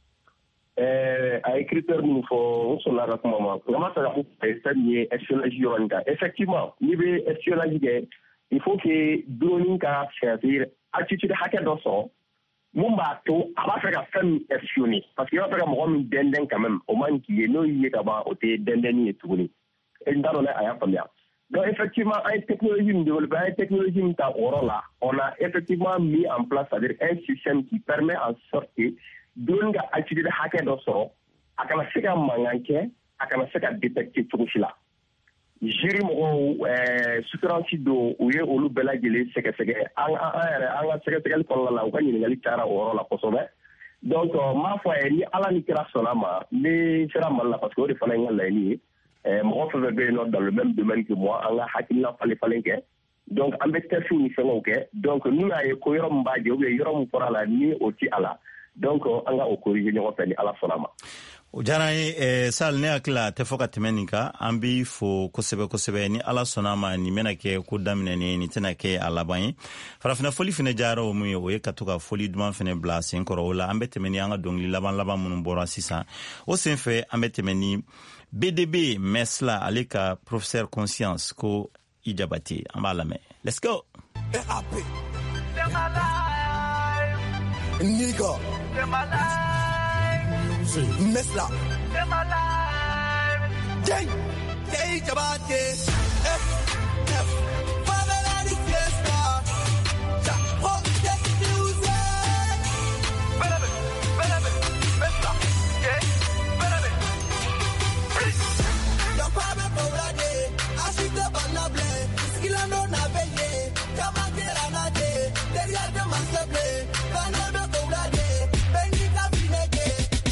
[SPEAKER 4] eh a ye critère minnu fɔ n sɔnna a ka kuma ma n ma fɛ ka fɔ fɛn min ye espionnage yɔrɔ in kan effectivement n'i bɛ espionnage kɛ il faut que drone ka servir attitude hakɛ dɔ sɔrɔ mun b'a to a b'a fɛ ka fɛn min espionner parce que i b'a fɛ ka mɔgɔ min dɛndɛn quand même o man k'i ye n'o y'i ye ka ban o tɛ dɛndɛnni ye tuguni n t'a dɔn a y'a faamuya donc effectivement an ye technologie min développé an ye technologie min ta o yɔrɔ la on a effectivement mis en place c'est-à-dire un système qui permet en sorte que drone ka attitude hakɛ dɔ sɔrɔ a kana se ka mankan kɛ a kana se ka détecter cogo si la jiri mɔgɔw ɛɛ suturanci don u ye olu bɛɛ lajɛlen sɛgɛsɛgɛ an an yɛrɛ an ka sɛgɛsɛgɛli kɔnɔna la u ka ɲininkali cayara o yɔrɔ la kosɛbɛ donc n m'a fɔ a ye ni ala ni kira sɔnna ma ne sera mali la parce que o de fana ye n ka laɲini ye ɛɛ mɔgɔ fɛn fɛn bɛ yen nɔ dans le même domaine que moi an ka hakilina falen falen kɛ donc an bɛ tɛsiw ni fɛngɛw kɛ donc n'u y'a ye ko yɔrɔ min b'a jɛ ou bien yɔrɔ min fɔra a la ni o ti a la donc an ka o corriger ɲɔgɔn fɛ ni ala sɔnna ma
[SPEAKER 3] o diyara n ye eh, Sal ne hakili la a tɛ fɔ ka tɛmɛ nin kan an b'i fo kosɛbɛ kosɛbɛ ni ala sɔnna ma nin bɛna kɛ ko daminɛnen ye nin tɛna kɛ a laban ye farafina foli fana diyara o mun ye o ye ka to ka foli duman fana bila sen kɔrɔ o la an bɛ tɛmɛ ni an ka dɔnkili laban laban minnu bɔra sisan o sen fɛ an bɛ tɛmɛ ni B D B Mesla ale ka professeur conscience ko i jabate an b'a lamɛn let's go
[SPEAKER 9] Nigga Mesla
[SPEAKER 11] They're my life.
[SPEAKER 9] Jay Jay Jabate F F Favela di fiesta Hot tech music
[SPEAKER 11] Benebe, benebe, Mesla. Yeah, benebe.
[SPEAKER 9] Yo pabe poblade Asite banable Skilando na beye Jamakera na de Derrière de mansable Banebe poblade Benita vinege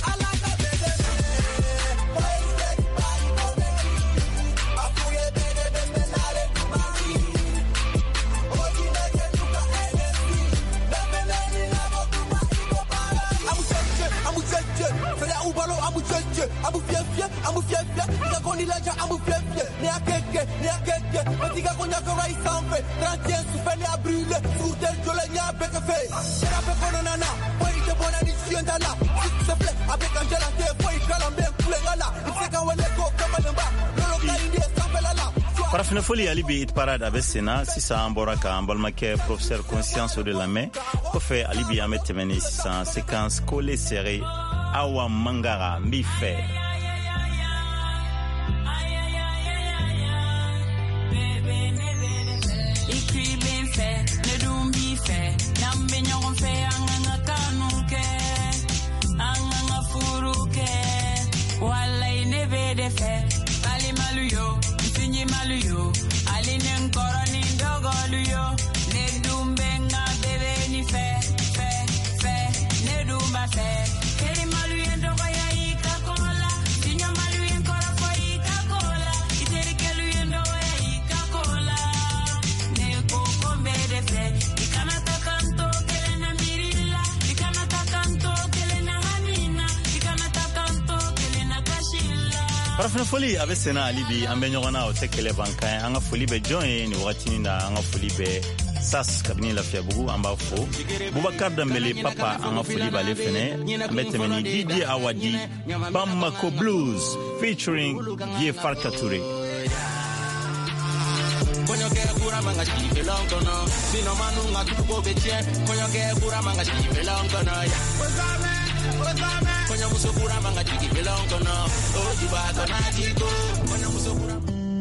[SPEAKER 9] Abu fiefie, abu fiefie, nika koni laja abu fiefie, ni akeke, ni akeke, matika konya kora isampe, trantien souffle ni a brûle, sur tel jole ni a beke fe, sera pe kono nana, foi te bona ni chienda la, se ple, avec Angela te, foi kalambe kulenga la, ifeka wele go kama lemba, lolo ka indi sampe la la.
[SPEAKER 3] farafina foli ali bi it parade a bɛ sen na sisan an bɔra ka an balimakɛ professeur conscience o de lamɛn kɔfɛ ali bi an bɛ tɛmɛ ni sisan séquence kole sere awa mangara n b'i fɛ
[SPEAKER 11] Wala inebede fe, bali maluyo, mfinyi
[SPEAKER 12] maluyo alinen koroni dogoluyo ne dumbenga bebe ni fe fe fe ne dumba fe keri maluyo dogo ya ikakola tinyo maluyo kora fo ikakola iteri keluyo dogo ya ikakola ne koko mbede fe ikana takanto kelena mirila ikana takanto kelena hanina ikana takanto kelena kashila.
[SPEAKER 3] Farafina foli abe sena alibi ambe nyogona o tekele bankai anga foli be join ni wakati na anga foli be sas kabini la fiabugu amba fo Boubacar Dembélé papa anga foli ba le fene ambe temeni D J Awadi Bamako Blues featuring Ye Farka Touré.
[SPEAKER 13] Konyo ke kura manga chipe longo no sino manu ngatu bo beche konyo ke kura manga chipe longo no ya ozame ozame konyo muso kura manga chipe longo no o diba kana jiko konyo muso kura.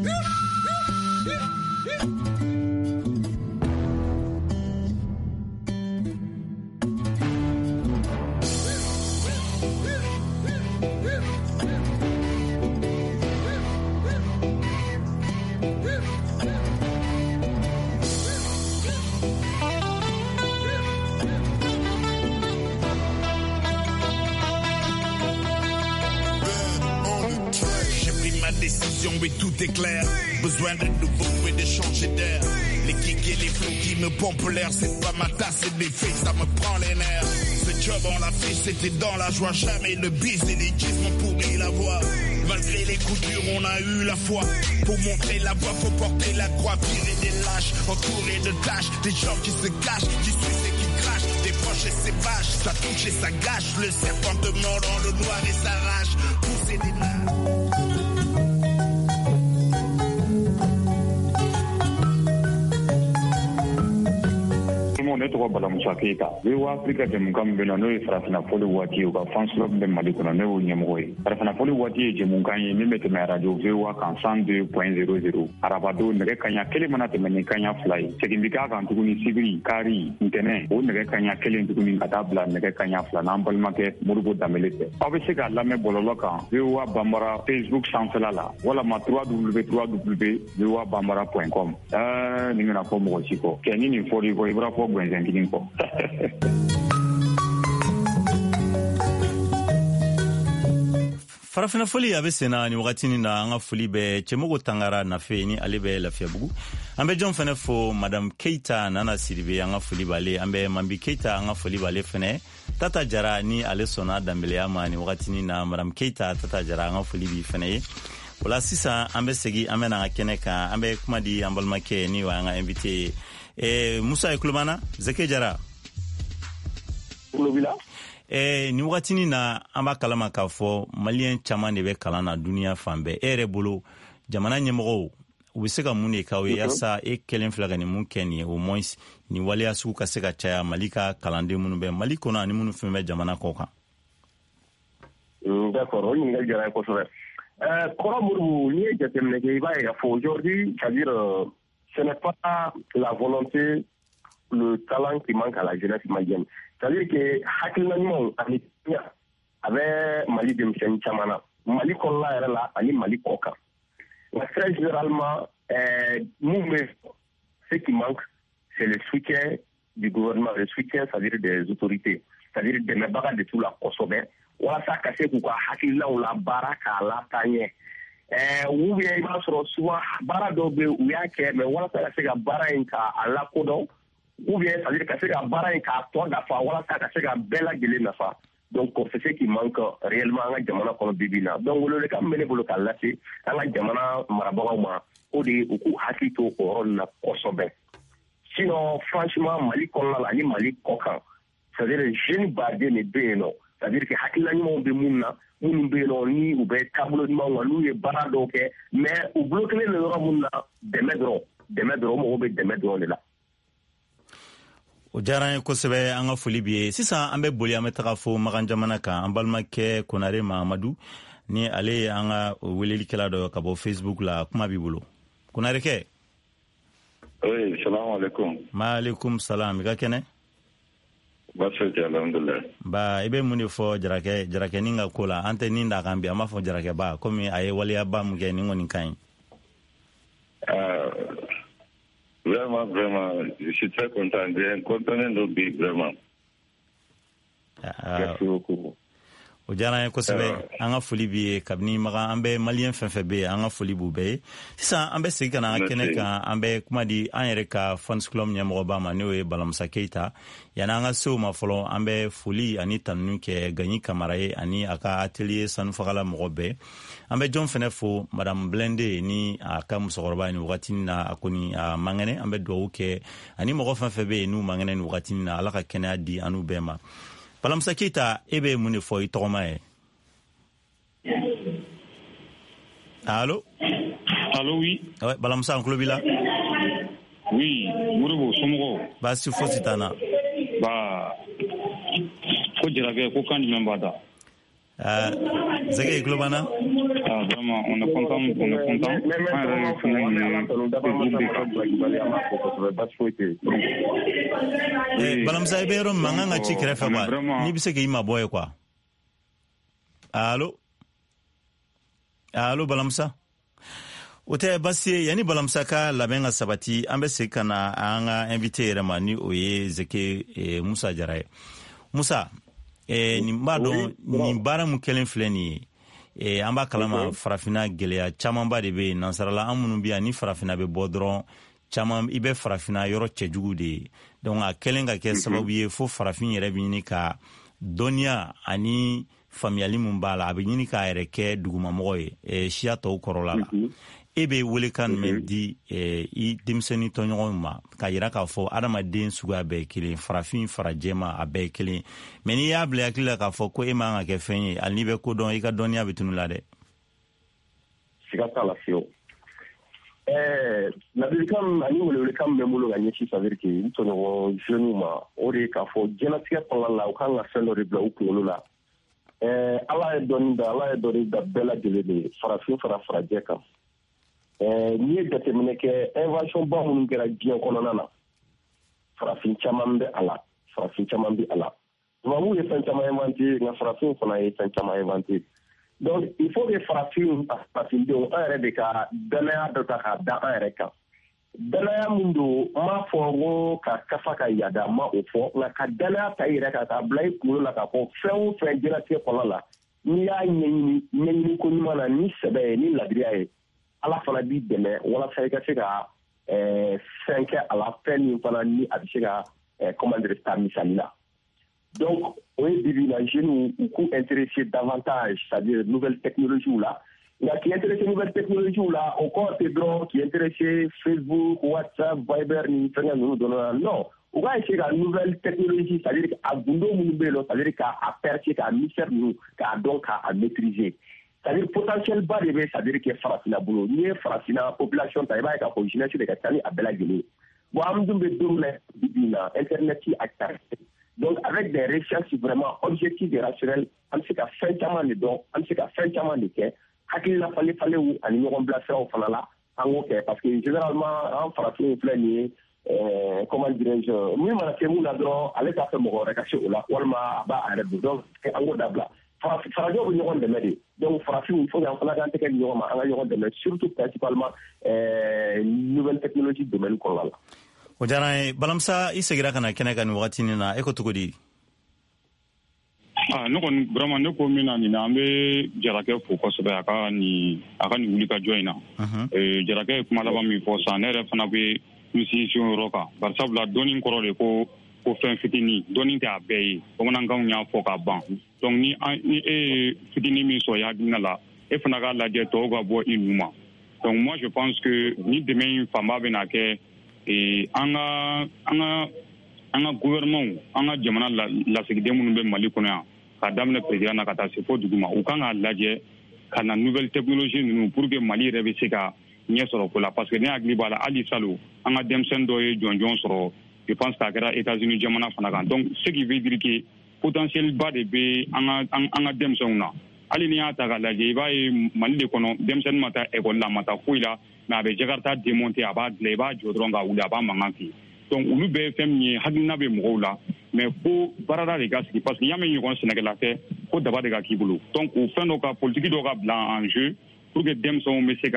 [SPEAKER 14] Oui, tout est clair. Besoin de nouveau et de changer d'air. Les kicks et les flots qui me pompent l'air, c'est pas ma tasse, c'est des faits, ça me prend les nerfs. Ce job, on l'a fait, c'était dans la joie. Jamais le bis et les gifs m'ont pourri la voix. Malgré les coups durs, on a eu la foi. Pour montrer la voie, faut porter la croix. Virer des lâches, entourés de tâches. Des gens qui se cachent, qui sucent et qui crachent. Des proches et ses vaches, ça touche et ça gâche. Le serpent te mord dans le noir et s'arrache. Pousser des mains.
[SPEAKER 15] ne tɔgɔ balamusa keyita we wa afrika jɛmukan bɛ na n'o ye farafinafɔli waati ye u ka fan club bɛ mali kɔnɔ ne y'o ɲɛmɔgɔ ye farafinafɔli waati ye jɛmukan ye min bɛ tɛmɛ arajo voa kan cent deux point zéro zéro arabado nɛgɛ kaɲa kelen mana tɛmɛ ni kaɲa fila ye segin bi k'a kan tuguni sibiri kari ntɛnɛ o nɛgɛ kaɲa kelen tuguni ka taa bila nɛgɛ kaɲa fila n'an balimakɛ moribo danbele fɛ aw bɛ se k'a lamɛn bɔlɔlɔ kan voa banbara facebook sanfɛla la walama w w w point voa banbara point com ɛɛ nin bɛna fɔ mɔgɔ si kɔ kɛ ni nin fɔr'i kɔ i b'a fɔ gwɛnsɛn kelen kɔ.
[SPEAKER 3] Farafina foli abe sena ni wakati ni na anga foli be chemogo tangara na fe ni ale be Lafiya Bugu ambe jon fene fo Madame Keita nana siribe anga foli bale ambe Mambi Keita anga foli bale fene Tata Jara ni ale sona Dembélé ama ni wakati ni na Madame Keita Tata Jara anga foli bi fene wala sisa ambe segi ambe na keneka ambe kuma di ambalmake ni wa anga invité e Musa Ekulumana Zeke Jara
[SPEAKER 4] Kulubila
[SPEAKER 3] Eh, ni wakati ni na amba kalama ka fo malien chaman de be kalana dunia fambe ere bolo jamana nyemgo ubiseka mune kawe yasa e kelen flaga ni mun keni au moins ni wale asu ka seka cha malika kalande munu be maliko na ni munu feme jamana koka.
[SPEAKER 4] D'accord, on y a déjà ko so. Euh kora muru ni je temne ke va ya fo aujourd'hui, c'est-à-dire euh, ce n'est pas la volonté, le talent qui manque à la jeunesse malienne. C'est-à-dire que hakilina ɲumanw ani tiɲa a bɛ Mali denmisɛnnin caman na Mali kɔnɔna yɛrɛ la ani Mali kɔ kan nka très généralement mun bɛ ce qui manque c'est le soutien du gouvernement, le soutien c'est-à-dire des autorités, c'est-à-dire dɛmɛbaga de t'u la kosɛbɛ walasa ka se k'u ka hakilinaw la baara k'a la taa ɲɛ ou bien i b'a sɔrɔ souvent baara dɔw bɛ u y'a kɛ mais walasa ka se ka baara in k'a lakodɔn ou bien c'est-à-dire ka se ka baara in k'a tɔ dafa walasa ka se ka bɛɛ lajɛlen nafa donc c'est ce qui manque réellement an ka jamana kɔnɔ bi bi in na donc welewelekan min bɛ ne bolo k'a lase an ka jamana marabagaw ma o de ye u k'u hakili to o yɔrɔ nin na kosɛbɛ sinon franchement Mali kɔnɔna la ani Mali kɔ kan c'est-à-dire jeune baden de bɛ yen nɔ c'est-à-dire que hakilina ɲumanw bɛ mun na minnu bɛ yen nɔ ni u bɛ taabolo ɲumanw kan n'u ye baara dɔw kɛ mais u bloquelen don yɔrɔ mun na dɛmɛ dɔrɔn dɛmɛ dɔrɔn mɔgɔw bɛ dɛmɛ dɔrɔn de la.
[SPEAKER 3] O diyara ko sɛbɛ an ka foli bi sisan an bɛ boli an bɛ taga fo Magan jamana kan an balimakɛ Konare Mahamadu ni ale an ka welelikɛla dɔ ka bɔ Facebook la kuma b'i bolo Konare kɛ.
[SPEAKER 16] Oui, salam alaikum.
[SPEAKER 3] Ma alaikum salam i ka kɛnɛ.
[SPEAKER 16] Baasi tɛ alhamdulillah.
[SPEAKER 3] Ba i bɛ mun de fɔ Jarakɛ Jarakɛ nin ka ko la an tɛ nin da kan bi an b'a fɔ Jarakɛ ba komi a ye waleya ba mun kɛ nin kɔni ka ɲi.
[SPEAKER 16] Euh, vraiment, vraiment, je suis très content. J'ai un contenant d'objet, vraiment. Merci beaucoup.
[SPEAKER 3] o diyara ye kosɛbɛ an ka foli b'i ye kabini maga an bɛ maliyɛn fɛn fɛn bɛ yen an ka foli b'u bɛɛ ye sisan an bɛ segin ka na an ka kɛnɛ kan an bɛ kuma di an yɛrɛ ka fans club ɲɛmɔgɔba ma n'o ye balamusa keyita yanni an ka se o ma fɔlɔ an bɛ foli ani tanuni kɛ gaɲi kamara ye ani a ka atelier sanufagala mɔgɔ bɛɛ an bɛ jɔn fɛnɛ fo madame blende ni a ka musokɔrɔba ni wagatinin na a kɔni a mangɛnɛ an bɛ dugawu kɛ ani mɔgɔ fɛn fɛn bɛ yen n'u mangɛnɛ ni wagatinin na ala ka kɛnɛya di an n'u bɛɛ ma balamusa keyita e bɛ mun de fɔ i tɔgɔma ye allo
[SPEAKER 15] allo oui
[SPEAKER 3] ouais balamusa an tulo b'i la
[SPEAKER 15] oui Moribo somɔgɔw
[SPEAKER 3] baasi fosi t'an na
[SPEAKER 15] ba ko Jarakɛ ko kan jumɛn b'a da
[SPEAKER 3] euh Zɛgɛ i tulo b'an na
[SPEAKER 15] ah vraiment on est content on est content
[SPEAKER 3] eh balamusa i bɛ yɔrɔ min ma n kan ka ci kɛrɛfɛ quoi n'i bɛ se k'i mabɔ ye quoi allo allo balamusa o tɛ basi ye yanni balamusa ka labɛn ka sabati an bɛ segin ka na an ka invité yɛrɛ ma ni o ye Zɛkɛ Musa Jara ye Musa eh, nin b'a dɔn nin baara mun kɛlen filɛ nin ye eh, an b'a kalama farafina gɛlɛya camanba de bɛ yen nansarala an minnu bɛ yan ni farafina bɛ bɔ dɔrɔn caman i bɛ farafina yɔrɔ cɛjugu de ye donc a kɛlen ka kɛ sababu ye fo farafin yɛrɛ bɛ ɲini ka dɔnniya ani faamuyali min b'a la a bɛ ɲini k'a yɛrɛ kɛ dugumamɔgɔ ye eh, siya tɔw kɔrɔla la e bɛ welekan jumɛn di eh, i denmisɛnnin tɔɲɔgɔnw ma k'a jira k'a fɔ adamaden suguya bɛɛ ye kelen farafin farajɛma a bɛɛ ye kelen mɛ n'i y'a bila hakili la k'a fɔ ko e man ka kɛ fɛn ye hali n'i bɛ ko dɔn i ka dɔnniya bɛ tunu la dɛ.
[SPEAKER 4] siga t'a la fiyewu ɛɛ ladilikan ani welewelekan bɛ n bolo ka ɲɛsin ça veut dire que n tɔɲɔgɔn jeunes ma o de ye k'a fɔ diɲɛlatigɛ kɔnɔna la u kan ka fɛn dɔ de bila u kunkolo la ɛɛ ala ye dɔnni da ala ye dɔnni da bɛɛ lajɛlen de ye farafin fara farajɛ kan. n'i ye jateminɛ kɛ invention ba minnu kɛra diɲɛ kɔnɔna na farafin caman bɛ a la farafin caman bɛ a la tubabuw ye fɛn caman inventé nka farafin fana ye fɛn caman inventé donc il faut que farafin farafindenw an yɛrɛ de ka danaya dɔ ta k'a da an yɛrɛ kan danaya min don n m'a fɔ ko ka kafa ka yada n ma o fɔ nka ka danaya ta i yɛrɛ kan k'a bila i kunkolo la k'a fɔ fɛn o fɛn diɲɛlatigɛ kɔnɔna la n'i y'a ɲɛɲini ɲɛɲini ko ɲuman na ni sɛbɛ ye ni ladiriya ye ala fana b'i dɛmɛ walasa i ka se ka fɛn kɛ a la fɛn min fana ni a bɛ se ka comment dire ta misali la donc o ye bibi na jeunes u k'u intéresser davantage c'est-à-dire nouvelles technologies la nka k'i intéresser nouvelles technologies la o kɔrɔ tɛ dɔrɔn k'i intéresser Facebook WhatsApp Viber ni fɛnkɛ ninnu dɔrɔn la non u ka essayer ka nouvelles technologies c'est-à-dire a gundo minnu bɛ yen nɔ c'est-à-dire k'a percer k'a mystère ninnu k'a dɔn k'a maîtriser. C'est-à-dire potentiel bas de bɛ c'est-à-dire que farafina bolo n'i ye farafina population ta i b'a ye k'a fɔ jeunesse de ka ca ni a bɛɛ lajɛlen bon an dun bɛ don min na bi na internet a carré donc avec des recherches vraiment objectives et rationnelles an bɛ se ka fɛn caman de dɔn an bɛ se ka fɛn caman de kɛ hakilina falen falenw ani ɲɔgɔn bilasiraw fana la an k'o kɛ parce que généralement an farafinw filɛ nin ye ɛɛ comment dirais-je min mana se mun na dɔrɔn ale t'a fɛ mɔgɔ wɛrɛ ka se o la walima a b'a yɛrɛ don donc an k'o dabila. farajɛw bɛ ɲɔgɔn dɛmɛ de donc farafin il faut que an fana k'an tɛgɛ di ɲɔgɔn ma an ka ɲɔgɔn dɛmɛ surtout principalement nouvelle technologie domaine kɔnɔna la.
[SPEAKER 3] o diyara n ye balamusa i segira ka na kɛnɛ kan nin wagatinin na e ko cogo di.
[SPEAKER 15] ah ne kɔni vraiment ne ko min na nin na an bɛ Jarakɛ fo kosɛbɛ a ka nin a ka nin wulikajɔ in na. ɛɛ Jarakɛ ye kuma laban min fɔ sisan ne yɛrɛ fana bɛ n sinsin o yɔrɔ kan barisabula dɔnni kɔrɔ de ko ko fɛn fitinin dɔnni tɛ a bɛɛ ye bamanankanw y'a fɔ ka ban donc ni ni e ye fitinin min sɔrɔ i hakilina la e fana k'a lajɛ tɔw ka bɔ i nu ma donc moi je pense que ni dɛmɛ in fanba bɛna kɛ an ka an ka an ka gouvernement an ka jamana lasigiden minnu bɛ Mali kɔnɔ yan ka daminɛ président na ka taa se fo dugu ma u kan k'a lajɛ ka na nouvelle technologie ninnu pour que Mali yɛrɛ bɛ se ka ɲɛ sɔrɔ ko la parce que ne hakili b'a la hali salon an ka denmisɛnnin dɔ ye jɔnjɔn sɔrɔ je pense k'a kɛra États-Unis jamana fana kan donc ce qui veut dire que potentiel ba de bɛ an ka an ka denmisɛnninw na hali ni y'a ta k'a lajɛ i b'a ye Mali de kɔnɔ denmisɛnnin ma taa école la ma taa foyi la mais a bɛ Jakarta démonter a b'a dilan i b'a jɔ dɔrɔn k'a wuli a b'a mankan ci donc olu bɛɛ ye fɛn min ye hakilina bɛ mɔgɔw la mais ko baarada de ka sigi parce que n'i y'a mɛn ɲɔgɔn sɛnɛkɛla tɛ ko daba de ka k'i bolo donc o fɛn dɔ ka politique dɔ ka bila en jeu pour que denmisɛnw bɛ se ka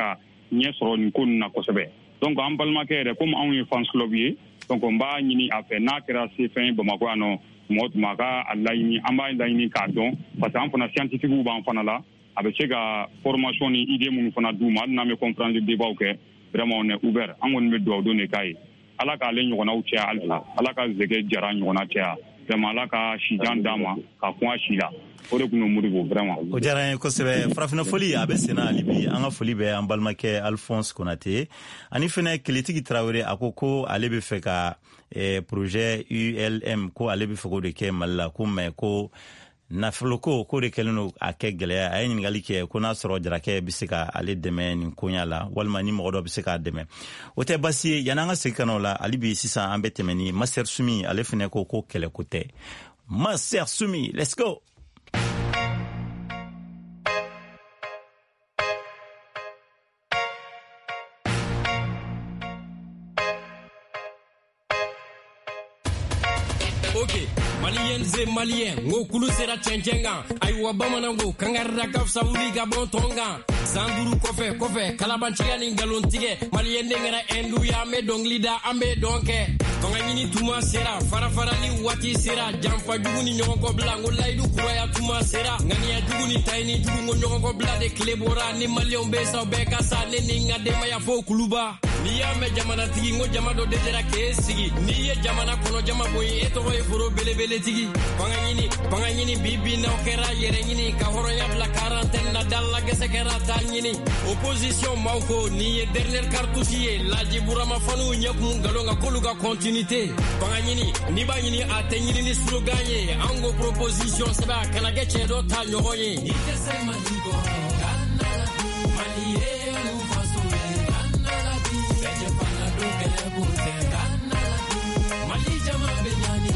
[SPEAKER 15] ɲɛ sɔrɔ nin ko ninnu na kosɛbɛ donc an balimakɛ yɛrɛ comme anw ye fans club ye donc n b'a ɲini a fɛ n'a kɛra se fɛn ye Bamakɔ yan nɔ mɔgɔ tuma a ka a laɲini an b'a laɲini k'a dɔn parce que an fana scientifique b'an fana la a bɛ se ka formation ni idée minnu fana d'u ma hali n'an bɛ conférence de débat kɛ vraiment on est ouvert an kɔni bɛ dugawu don de k'a ye ala k'ale ɲɔgɔnnaw caya halisa ala ka zɛgɛ jara ɲɔgɔnna caya vraiment ala ka sijan d'a ma ka kun a si la o de tun ye Modibo vraiment
[SPEAKER 3] o diyara n ye kosɛbɛ farafina foli a bɛ senna hali bi an ka foli bɛ an balimakɛ Alphonse Konate ani fɛnɛ Kelitigi Tarawele a ko ko ale bɛ fɛ ka eh, projet U L M ko ale bɛ fɛ k'o de kɛ Mali la ko mais ko nafolo ko ko de kɛlen don a kɛ gɛlɛya a ye ɲininkali kɛ ko n'a sɔrɔ Jarakɛ bɛ se ka ale dɛmɛ nin koɲa la walima ni mɔgɔ dɔ bɛ se k'a dɛmɛ o tɛ basi ye yan'an ka segin ka na o la hali bi sisan an bɛ tɛmɛ ni Master Sumi ale fɛnɛ ko ko kɛlɛko tɛ Master Sumi let's go.
[SPEAKER 17] Okay, Malien ze Malien, ngo kulu sera chenjenga, aywa bamanango, kangarra kafsa uli gabon tonga, zanduru kofe kofe, kalabanchiga ni galontige, Malien dengera endu ya me donglida ambe donke, tonga nyini tuma sera, fara fara ni wati sera, jampa jugu ni nyongo blango laidu kuraya tuma sera, ngani ya jugu ni taini jugu ngo nyongo blade klebora ni Malien besa beka sa ne ninga dema ya fo kuluba. Ni ya me jamana tigi ngo jamado dejera ke sigi, ni ye jamana kono jama boy eto foro bele bele tigi panga nyini panga nyini bibi na okera yere nyini ka horo ya bla quarantaine na dalla gese kera ta nyini opposition mauko ni ye dernière cartouche ye la jiburama fanu nyakum galonga koluga continuité panga nyini ni ba nyini ate nyini ni slogan ye ango proposition seba kana geche do ta nyoye ni kese majigo kana la maliye nu faso kana la ti beje pana do kele bote kana la mali jama benyani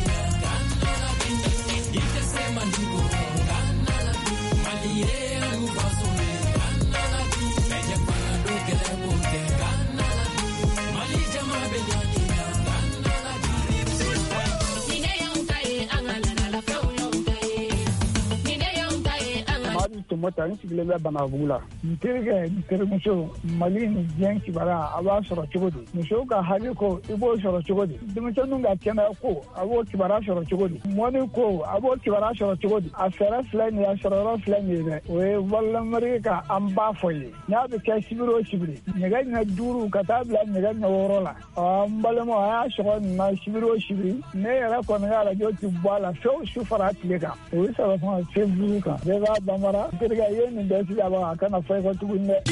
[SPEAKER 18] mota ni sigile bɛ Banabugu la n terikɛ n terimuso Mali ni diɲɛ kibara a b'a sɔrɔ cogo di musow ka hali ko i b'o sɔrɔ cogo di denmisɛnninw ka kɛnɛya ko a b'o kibara sɔrɔ cogo di mɔni ko a b'o kibara sɔrɔ cogo di a fɛɛrɛ filɛ nin ye a sɔrɔyɔrɔ filɛ nin ye dɛ o ye walilamari ka an b'a fɔ ye n'a bɛ kɛ sibiri o sibiri nɛgɛ ɲɛ duuru ka taa bila nɛgɛ ɲɛ wɔɔrɔ la n balimaw a y'a sɔgɔ nin na sibiri o sibiri ne yɛrɛ kɔni ka arajo ti bɔ a la fewu su fara tile kan o ye sɔrɔ fana fɛn kan bɛɛ b'a banbara terikɛ ye nin bɛɛ sigi a b'a a kana fɔ i kɔ tuguni dɛ.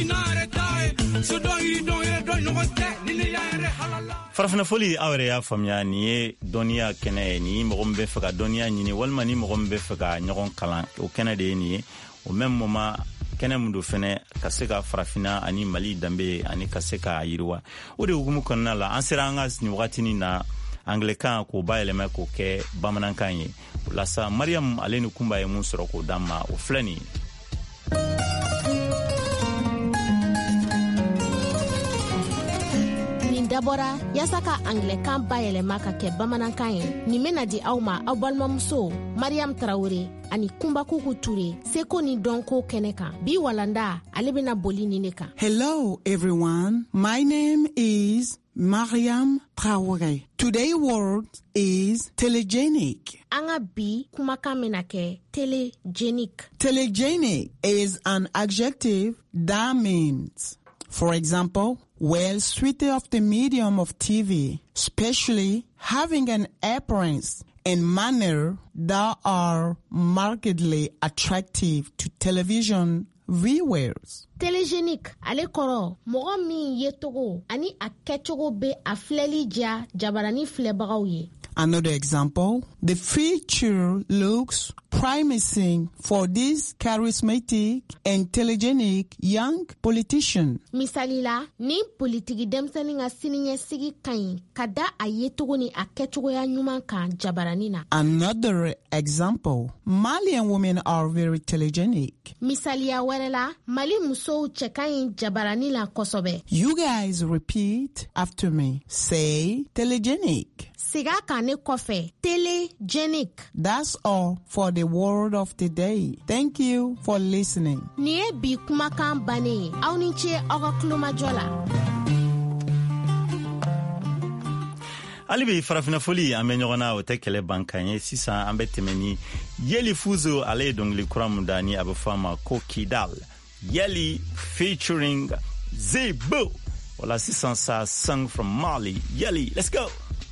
[SPEAKER 3] farafina foli aw yɛrɛ y'a faamuya nin ye dɔnniya kɛnɛ ye nin mɔgɔ min bɛ fɛ ka dɔnniya ɲini walima ni mɔgɔ min bɛ fɛ ka ɲɔgɔn kalan o kɛnɛ de ye nin ye o même moment kɛnɛ min don fɛnɛ ka se ka farafina ani Mali danbe ani ka se ka yiriwa o de hukumu kɔnɔna la an sera an ka nin wagatinin na anglɛkan k'o bayɛlɛma k'o kɛ bamanankan ye o la sa Mariam ale ni kunba ye mun sɔrɔ k'o d'an ma o filɛ nin ye.
[SPEAKER 19] dabɔra yasa ka anglɛkan bayɛlɛma ka kɛ bamanankan ye nin bena di aw ma aw balimamuso Mariam Tarawele ani Kumbakuku Ture seko ni dɔnko kɛnɛ kan bi walanda ale bena boli nin de kan.
[SPEAKER 20] Hello everyone, my name is Mariam Traore. Today's word is telegenic.
[SPEAKER 19] Anga bi kumakan mena kɛ telegenic.
[SPEAKER 20] Telegenic is an adjective that means, for example, well suited of the medium of T V, especially having an appearance and manner that are markedly attractive to television viewers.
[SPEAKER 19] Telegenic ale kɔrɔ mɔgɔ min ye togo ani a kɛcogo be a filɛli ja jabarani filɛbagaw ye.
[SPEAKER 20] Another example, the feature looks promising for this charismatic and telegenic young politician.
[SPEAKER 19] Misali la, ni politiki denmisɛnnin ka siniɲɛsigi ka ɲi ka da a yecogo ni a kɛcogoya ɲuman kan jabarani na.
[SPEAKER 20] Another example, Malian women are very telegenic.
[SPEAKER 19] Misaliya wɛrɛ la, Mali muso musow cɛ ka ɲi jabarani la kosɛbɛ.
[SPEAKER 20] You guys repeat after me. Say telegenic.
[SPEAKER 19] Siga kan ne kɔfɛ. Telegenic.
[SPEAKER 20] That's all for the word of the day. Thank you for listening.
[SPEAKER 19] Ni ye bi kumakan bannen ye. Aw ni ce aw ka kulomajɔ la.
[SPEAKER 3] Ali be farafina foli an bɛ ɲɔgɔn na o tɛ kɛlɛ ban kan ye sisan an bɛ tɛmɛ ni Yeli Fuzo ale ye dɔnkili kura mun da ni a bɛ fɔ a ma ko Kidal. Yeli featuring Zebo. Wala sisan sa sung from Mali. Yeli, let's go.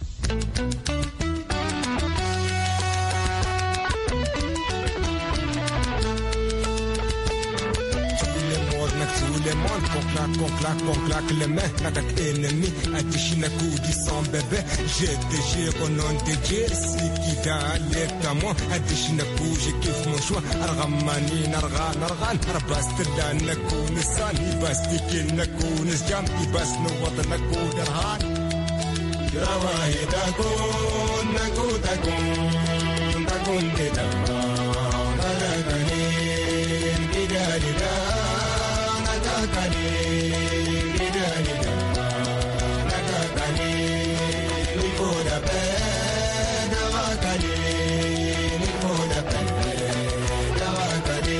[SPEAKER 21] Tous les mondes, qu'on claque, qu'on claque, qu'on claque les mains. N'attaque ennemi, Adishina Koudi sans bébé. J'ai déchiré au nom de Dieu, si qui dans l'état moi. Adishina Koudi, je kiffe mon choix. Argamani, Nargan, Nargan, Arbastada, Nakounissan, Ibastiki, Nakounis Jam, Ibas, no water, Nakoudarhan. Gravaye Dagon, Nakodagon, Dagon Deda, Nagani, Didarida. Nakakani, Nidalida, Nakakani, Nikoda Pe, Navakani, Nikoda Pe, Navakani.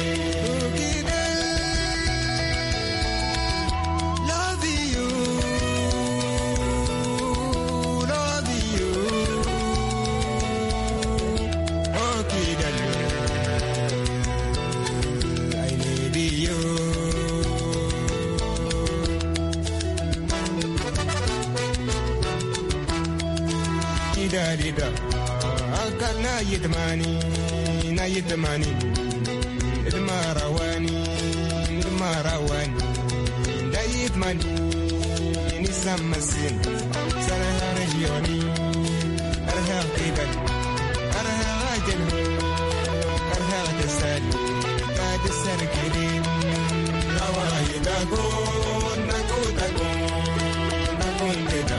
[SPEAKER 21] Love you, love you, oh Kidal, I need you. Dida, akana yitmani, na yitmani, idmarawani, idmarawani, da yitmani, ni samasin, saraha regioni, arha qidan, arha ajal, arha tasali, ta tasal kidim, rawayi dagon, dagon, dagon, dagon dida.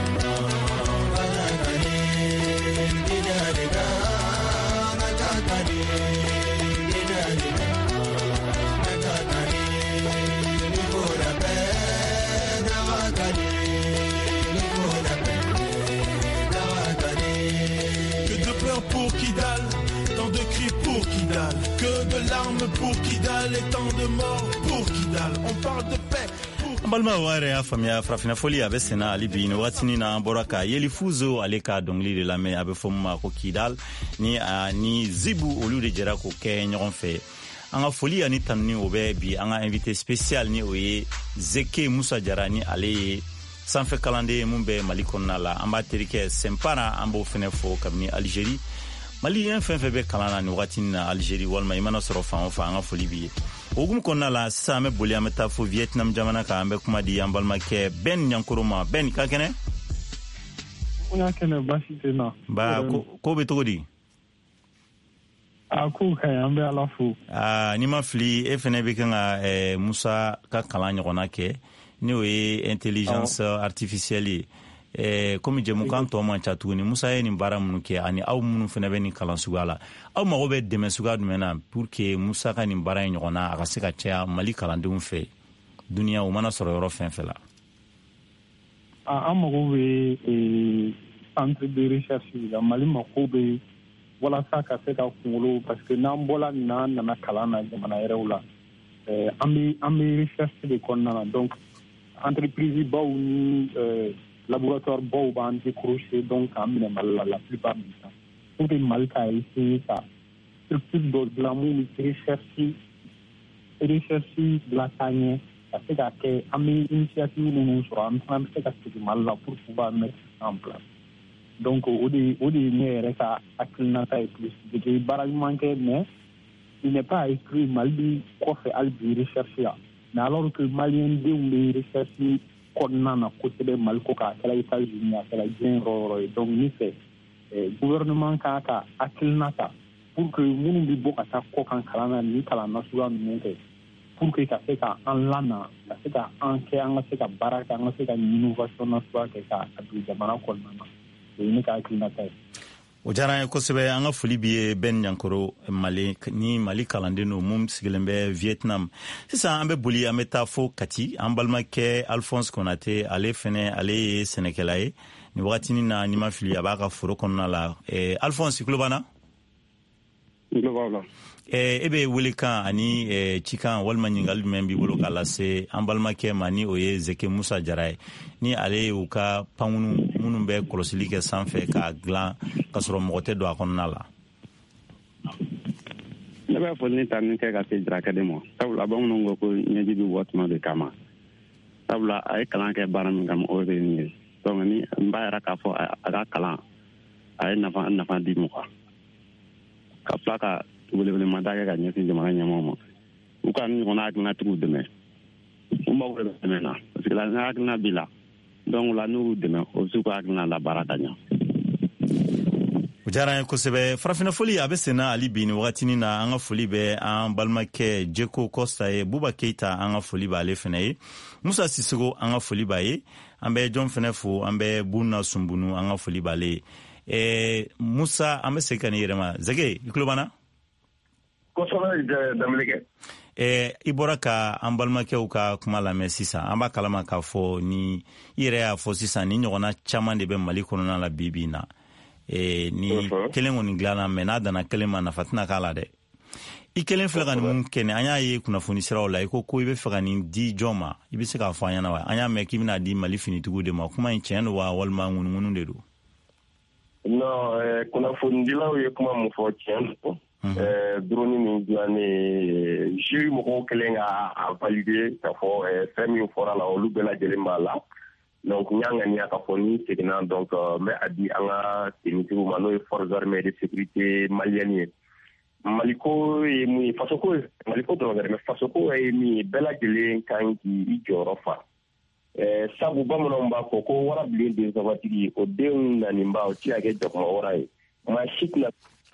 [SPEAKER 22] Pour Kidal, tant de cris pour Kidal, que de larmes pour Kidal et tant de morts pour Kidal. On parle de paix.
[SPEAKER 3] Balma ware ya famia frafina foli abe sena ali bi no watini na boraka Yeli Fuzo ale ka dongli de la me abe fomma ko Kidal ni a ni Zibu olu de jera ko ke ɲɔgɔn fɛ. An ka foli ani tanni o bɛ bi an ka invité spécial ni o ye Zeke Musa Jara ni ale ye sanfɛ kalanden mun bɛ Mali kɔnɔna la. An b'a terikɛ Sempara an b'o fɛnɛ fɔ kabini Algérie. Malien fɛn fɛn bɛ kalan na ni wagati na Algérie walima i mana sɔrɔ fan o fan an ka foli bi ye. Ogumu kɔnɔna la sisan an bɛ boli an bɛ taa fo Vietnam jamana kan an bɛ kuma di an balimakɛ Ben Ɲankoro ma. Ben ka kɛnɛ?
[SPEAKER 18] N y'a kɛnɛ baasi tɛ na.
[SPEAKER 3] Ba ko bɛ cogo di?
[SPEAKER 18] A ko ka ɲi an bɛ Ala fo.
[SPEAKER 3] Aa ni ma fili e fɛnɛ bɛ kan ka Musa ka kalan ɲɔgɔnna kɛ n'o ye intelligence artificielle ye. Eh, komi jɛmukan tɔ man ca tuguni Musa ye nin baara minnu kɛ ani aw minnu fɛnɛ bɛ nin kalan suguya la aw mago bɛ dɛmɛ suguya jumɛn na pour que Musa ka nin baara in ɲɔgɔnna a ka se ka caya Mali kalandenw fɛ duniya o mana sɔrɔ yɔrɔ fɛn fɛn la.
[SPEAKER 18] An mago bɛ centre de recherche la Mali mago bɛ walasa ka se ka kunkolo parce que n'an bɔla nin na an nana kalan na jamana yɛrɛw la an bɛ an bɛ recherche de kɔnɔna na donc entreprise baw ni laboratoire baw b'an décroché donc k'an minɛ Mali la la plupart du temps pour que Mali ka essayer ka structure dɔ dilan mun bɛ recherche recherche bila ka ɲɛ ka se ka kɛ an bɛ initiative minnu sɔrɔ an fana bɛ se ka segin Mali la pour pouvoir mettre en place donc o de o de ye ne yɛrɛ ka hakilinata ye plus de que baara ɲuman kɛ mais il n'est pas exclu Mali bi kɔfɛ hali bi recherche la mais alors que malien denw bɛ recherche kɔnɔna na kosɛbɛ Mali ko k'a kɛra États-Unis a kɛra diɲɛ yɔrɔ yɔrɔ ye donc ne fɛ gouvernement kan ka hakilina ta pour que minnu bɛ bɔ ka taa kɔ kan kalan na ni kalan nasuguya ninnu kɛ pour que ka se ka an lana ka se ka an kɛ an ka se ka baara kɛ an ka se ka innovation nasuguya kɛ ka don jamana kɔnɔna na o ye ne ka hakilina ta ye.
[SPEAKER 3] o diyara ye kosɛbɛ an ka foli bi ye Ben Nyankoro Mali ni Mali kalanden no mum sigilen bɛ Vietnam. Sisan an bɛ boli an bɛ taa fo Kati an balimakɛ Alphonse Konate ale fɛnɛ ale ye sɛnɛkɛla ye ni wagatini na ni ma fili a b'a ka foro kɔnɔna la. Eh, Alphonse Kulobana Eh, ebe wele kan ani eh, cikan walima ɲingali jumɛn b'i bolo k'a lase an balimakɛ ma ni o ye Zeke Musa Jara ye ni ale y'u ka pankunu minnu bɛ kɔlɔsili kɛ sanfɛ k'a dilan ka sɔrɔ mɔgɔ tɛ don a kɔnɔna la.
[SPEAKER 2] Ne bɛ foli ni tani kɛ ka se Jarakɛ de ma sabula bamananw ko ko ɲɛji bɛ bɔ tuma de kama sabula a ye kalan kɛ baara min kama o de ye nin ye donc ni n b'a yɛrɛ k'a fɔ a ka kalan a ye nafa nafa di mɔgɔ ka fila ka welewelema da kɛ ka ɲɛsin jamana ɲɛmɔgɔw ma u ka ɲɔgɔnna hakilinatigiw dɛmɛ u mago bɛ dɛmɛ na parce que la ni hakilina b'i la donc la n'u dɛmɛ o bɛ se k'u hakilina labaara ka ɲɛ.
[SPEAKER 3] O diyara an ye kosɛbɛ. Farafina foli a bɛ sen na hali bi ni wagatini na an ka foli bɛ an balimakɛ Jeko Costa ye, Buba Keita an ka foli b'ale fɛnɛ ye, Musa Sisoko an ka foli b'a ye, an bɛ jɔn fɛnɛ fo, an bɛ Buna Sumbunu an ka foli b'ale ye. Eh, Musa an bɛ segin ka n'i yɛrɛ ma. Zɛgɛ i tulo b'an na?
[SPEAKER 4] Kosɛbɛ Danbelikɛ.
[SPEAKER 3] Eh, i bɔra ka an balimakɛw ka kuma lamɛn sisan an b'a kalama k'a fɔ ni i yɛrɛ y'a fɔ sisan ni ɲɔgɔnna caman de bɛ Mali kɔnɔna la bi bi na. Eh, ni uh-huh. kelen kɔni dilanna mɛ n'a dana kelen ma nafa tɛna k'a la dɛ. I kelen filɛ ka nin mun kɛ an y'a ye kunnafoni siraw la i ko ko i bɛ fɛ ka nin di jɔn ma i bɛ se k'a fɔ an ɲɛna wa an y'a mɛn k'i bɛna di Mali finitigiw de ma kuma in tiɲɛ don wa walima ŋunuŋunu de don.
[SPEAKER 4] Non, eh, kunnafonidilaw ye kuma mun fɔ tiɲɛ don. Eh, drone min dilannen juri mɔgɔw kelen ka valider k'a fɔ fɛn min fɔra la olu bɛɛ lajɛlen b'a la. Donc n y'a ŋaniya k'a fɔ ni seginna donc n bɛ a di an ka tenitigiw ma n'o ye forces armées de sécurité malienne ye. Maliko ye mun ye fasoko Maliko dɔrɔn tɛ mais fasoko ye min ye bɛɛ lajɛlen kan k'i jɔyɔrɔ fa. Eh, sabu bamananw b'a fɔ ko warabilen den sabatigi o denw naninba o ti ka kɛ jakuma wara ye. Maa si tɛna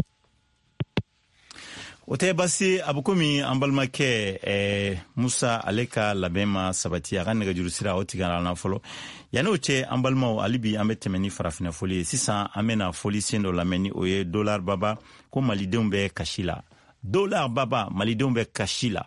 [SPEAKER 3] o tɛ basi a bɛ komi an balimakɛ eh, Musa ale ka labɛn ma sabati a ka nɛgɛjuru sira o tigɛra an na fɔlɔ yanni o cɛ an balimaw hali bi an bɛ tɛmɛ ni farafina foli ye sisan an bɛna foli sen dɔ lamɛn ni o ye Dollar Baba ko malidenw bɛ kasi la Dollar Baba malidenw bɛ kasi la.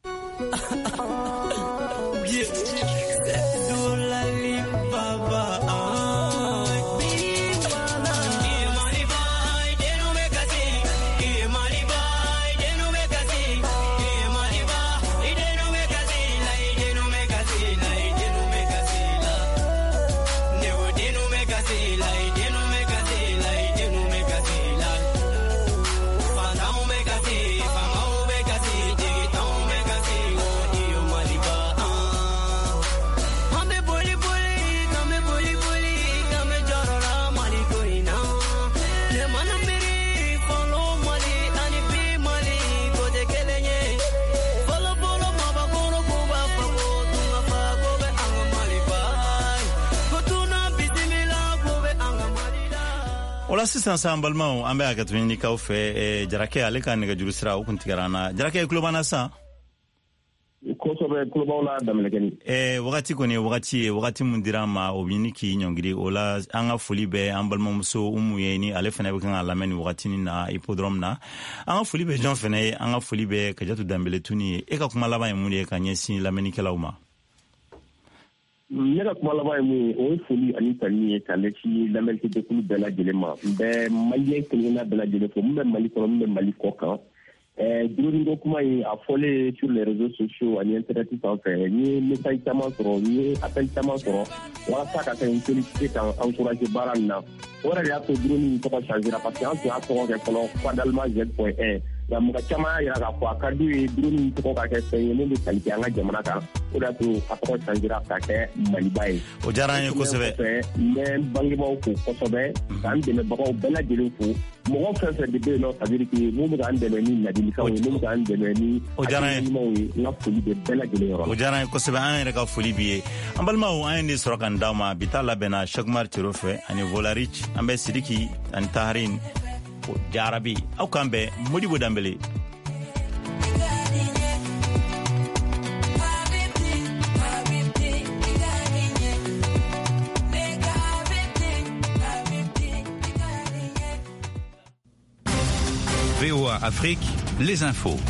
[SPEAKER 3] Ola sisan san balimaw an bɛ hakɛto ɲinikaw fɛ eh, Jarakɛ ale ka nɛgɛjuru sira o kun tigɛra an na Jarakɛ i tulo b'an na sisan.
[SPEAKER 4] Kosɛbɛ tulo b'aw la Danbelikɛ.
[SPEAKER 3] Eh, wagati kɔni ye wagati ye wagati min dira an ma o ɲini k'i ɲɔngiri o la an ka foli bɛ an balimamuso Umu ye ni ale fɛnɛ bɛ kan ka lamɛn ni wagatinin na hippodrome na an ka foli bɛ jɔn fɛnɛ ye an ka foli bɛ Kajatu Danbele Tuni ye e ka kuma laban ye mun de ye ka ɲɛsin lamɛnnikɛlaw ma.
[SPEAKER 4] Ne ka kuma laban ye mun ye o ye foli ani tani ye ka ɲɛsin lamɛnnikɛjɛkulu bɛɛ lajɛlen ma n bɛ maliyɛn kelen-kelenna bɛɛ lajɛlen fo min bɛ Mali kɔnɔ min bɛ Mali kɔ kan. Drone ko kuma in a fɔlen sur les réseaux sociaux ani internet sanfɛ n ye message caman sɔrɔ n ye appel caman sɔrɔ walasa ka kɛ une sollicité kan encourager baara nin na o yɛrɛ de y'a to drone in tɔgɔ changera parce que an tun y'a tɔgɔ kɛ fɔlɔ Fadalma Z point un nka mɔgɔ caman y'a jira k'a fɔ a ka d'u ye drone in tɔgɔ ka kɛ fɛn ye min bɛ qualité an ka jamana kan o de y'a to a tɔgɔ changera ka kɛ Maliba ye.
[SPEAKER 3] O diyara an ye kosɛbɛ.
[SPEAKER 4] N bɛ bangebaaw fo kosɛbɛ k'an dɛmɛbagaw bɛɛ lajɛlen fo mɔgɔ fɛn fɛn de bɛ yen nɔ c'est à dire que mun bɛ k'an dɛmɛ ni ladilikanw ye mun bɛ k'an dɛmɛ ni hakilinaw ye n ka foli bɛ bɛɛ lajɛlen yɔrɔ la.
[SPEAKER 3] O diyara an ye kosɛbɛ an yɛrɛ ka foli b'i ye an balimaw an ye nin sɔrɔ k'an d'aw ma bi ta labɛnna Chakmar Tero fɛ ani Volarich an bɛ Sidiki ani Taharin Jarabi aw k'an bɛn Modibo Danbele.
[SPEAKER 1] Afrique, les infos.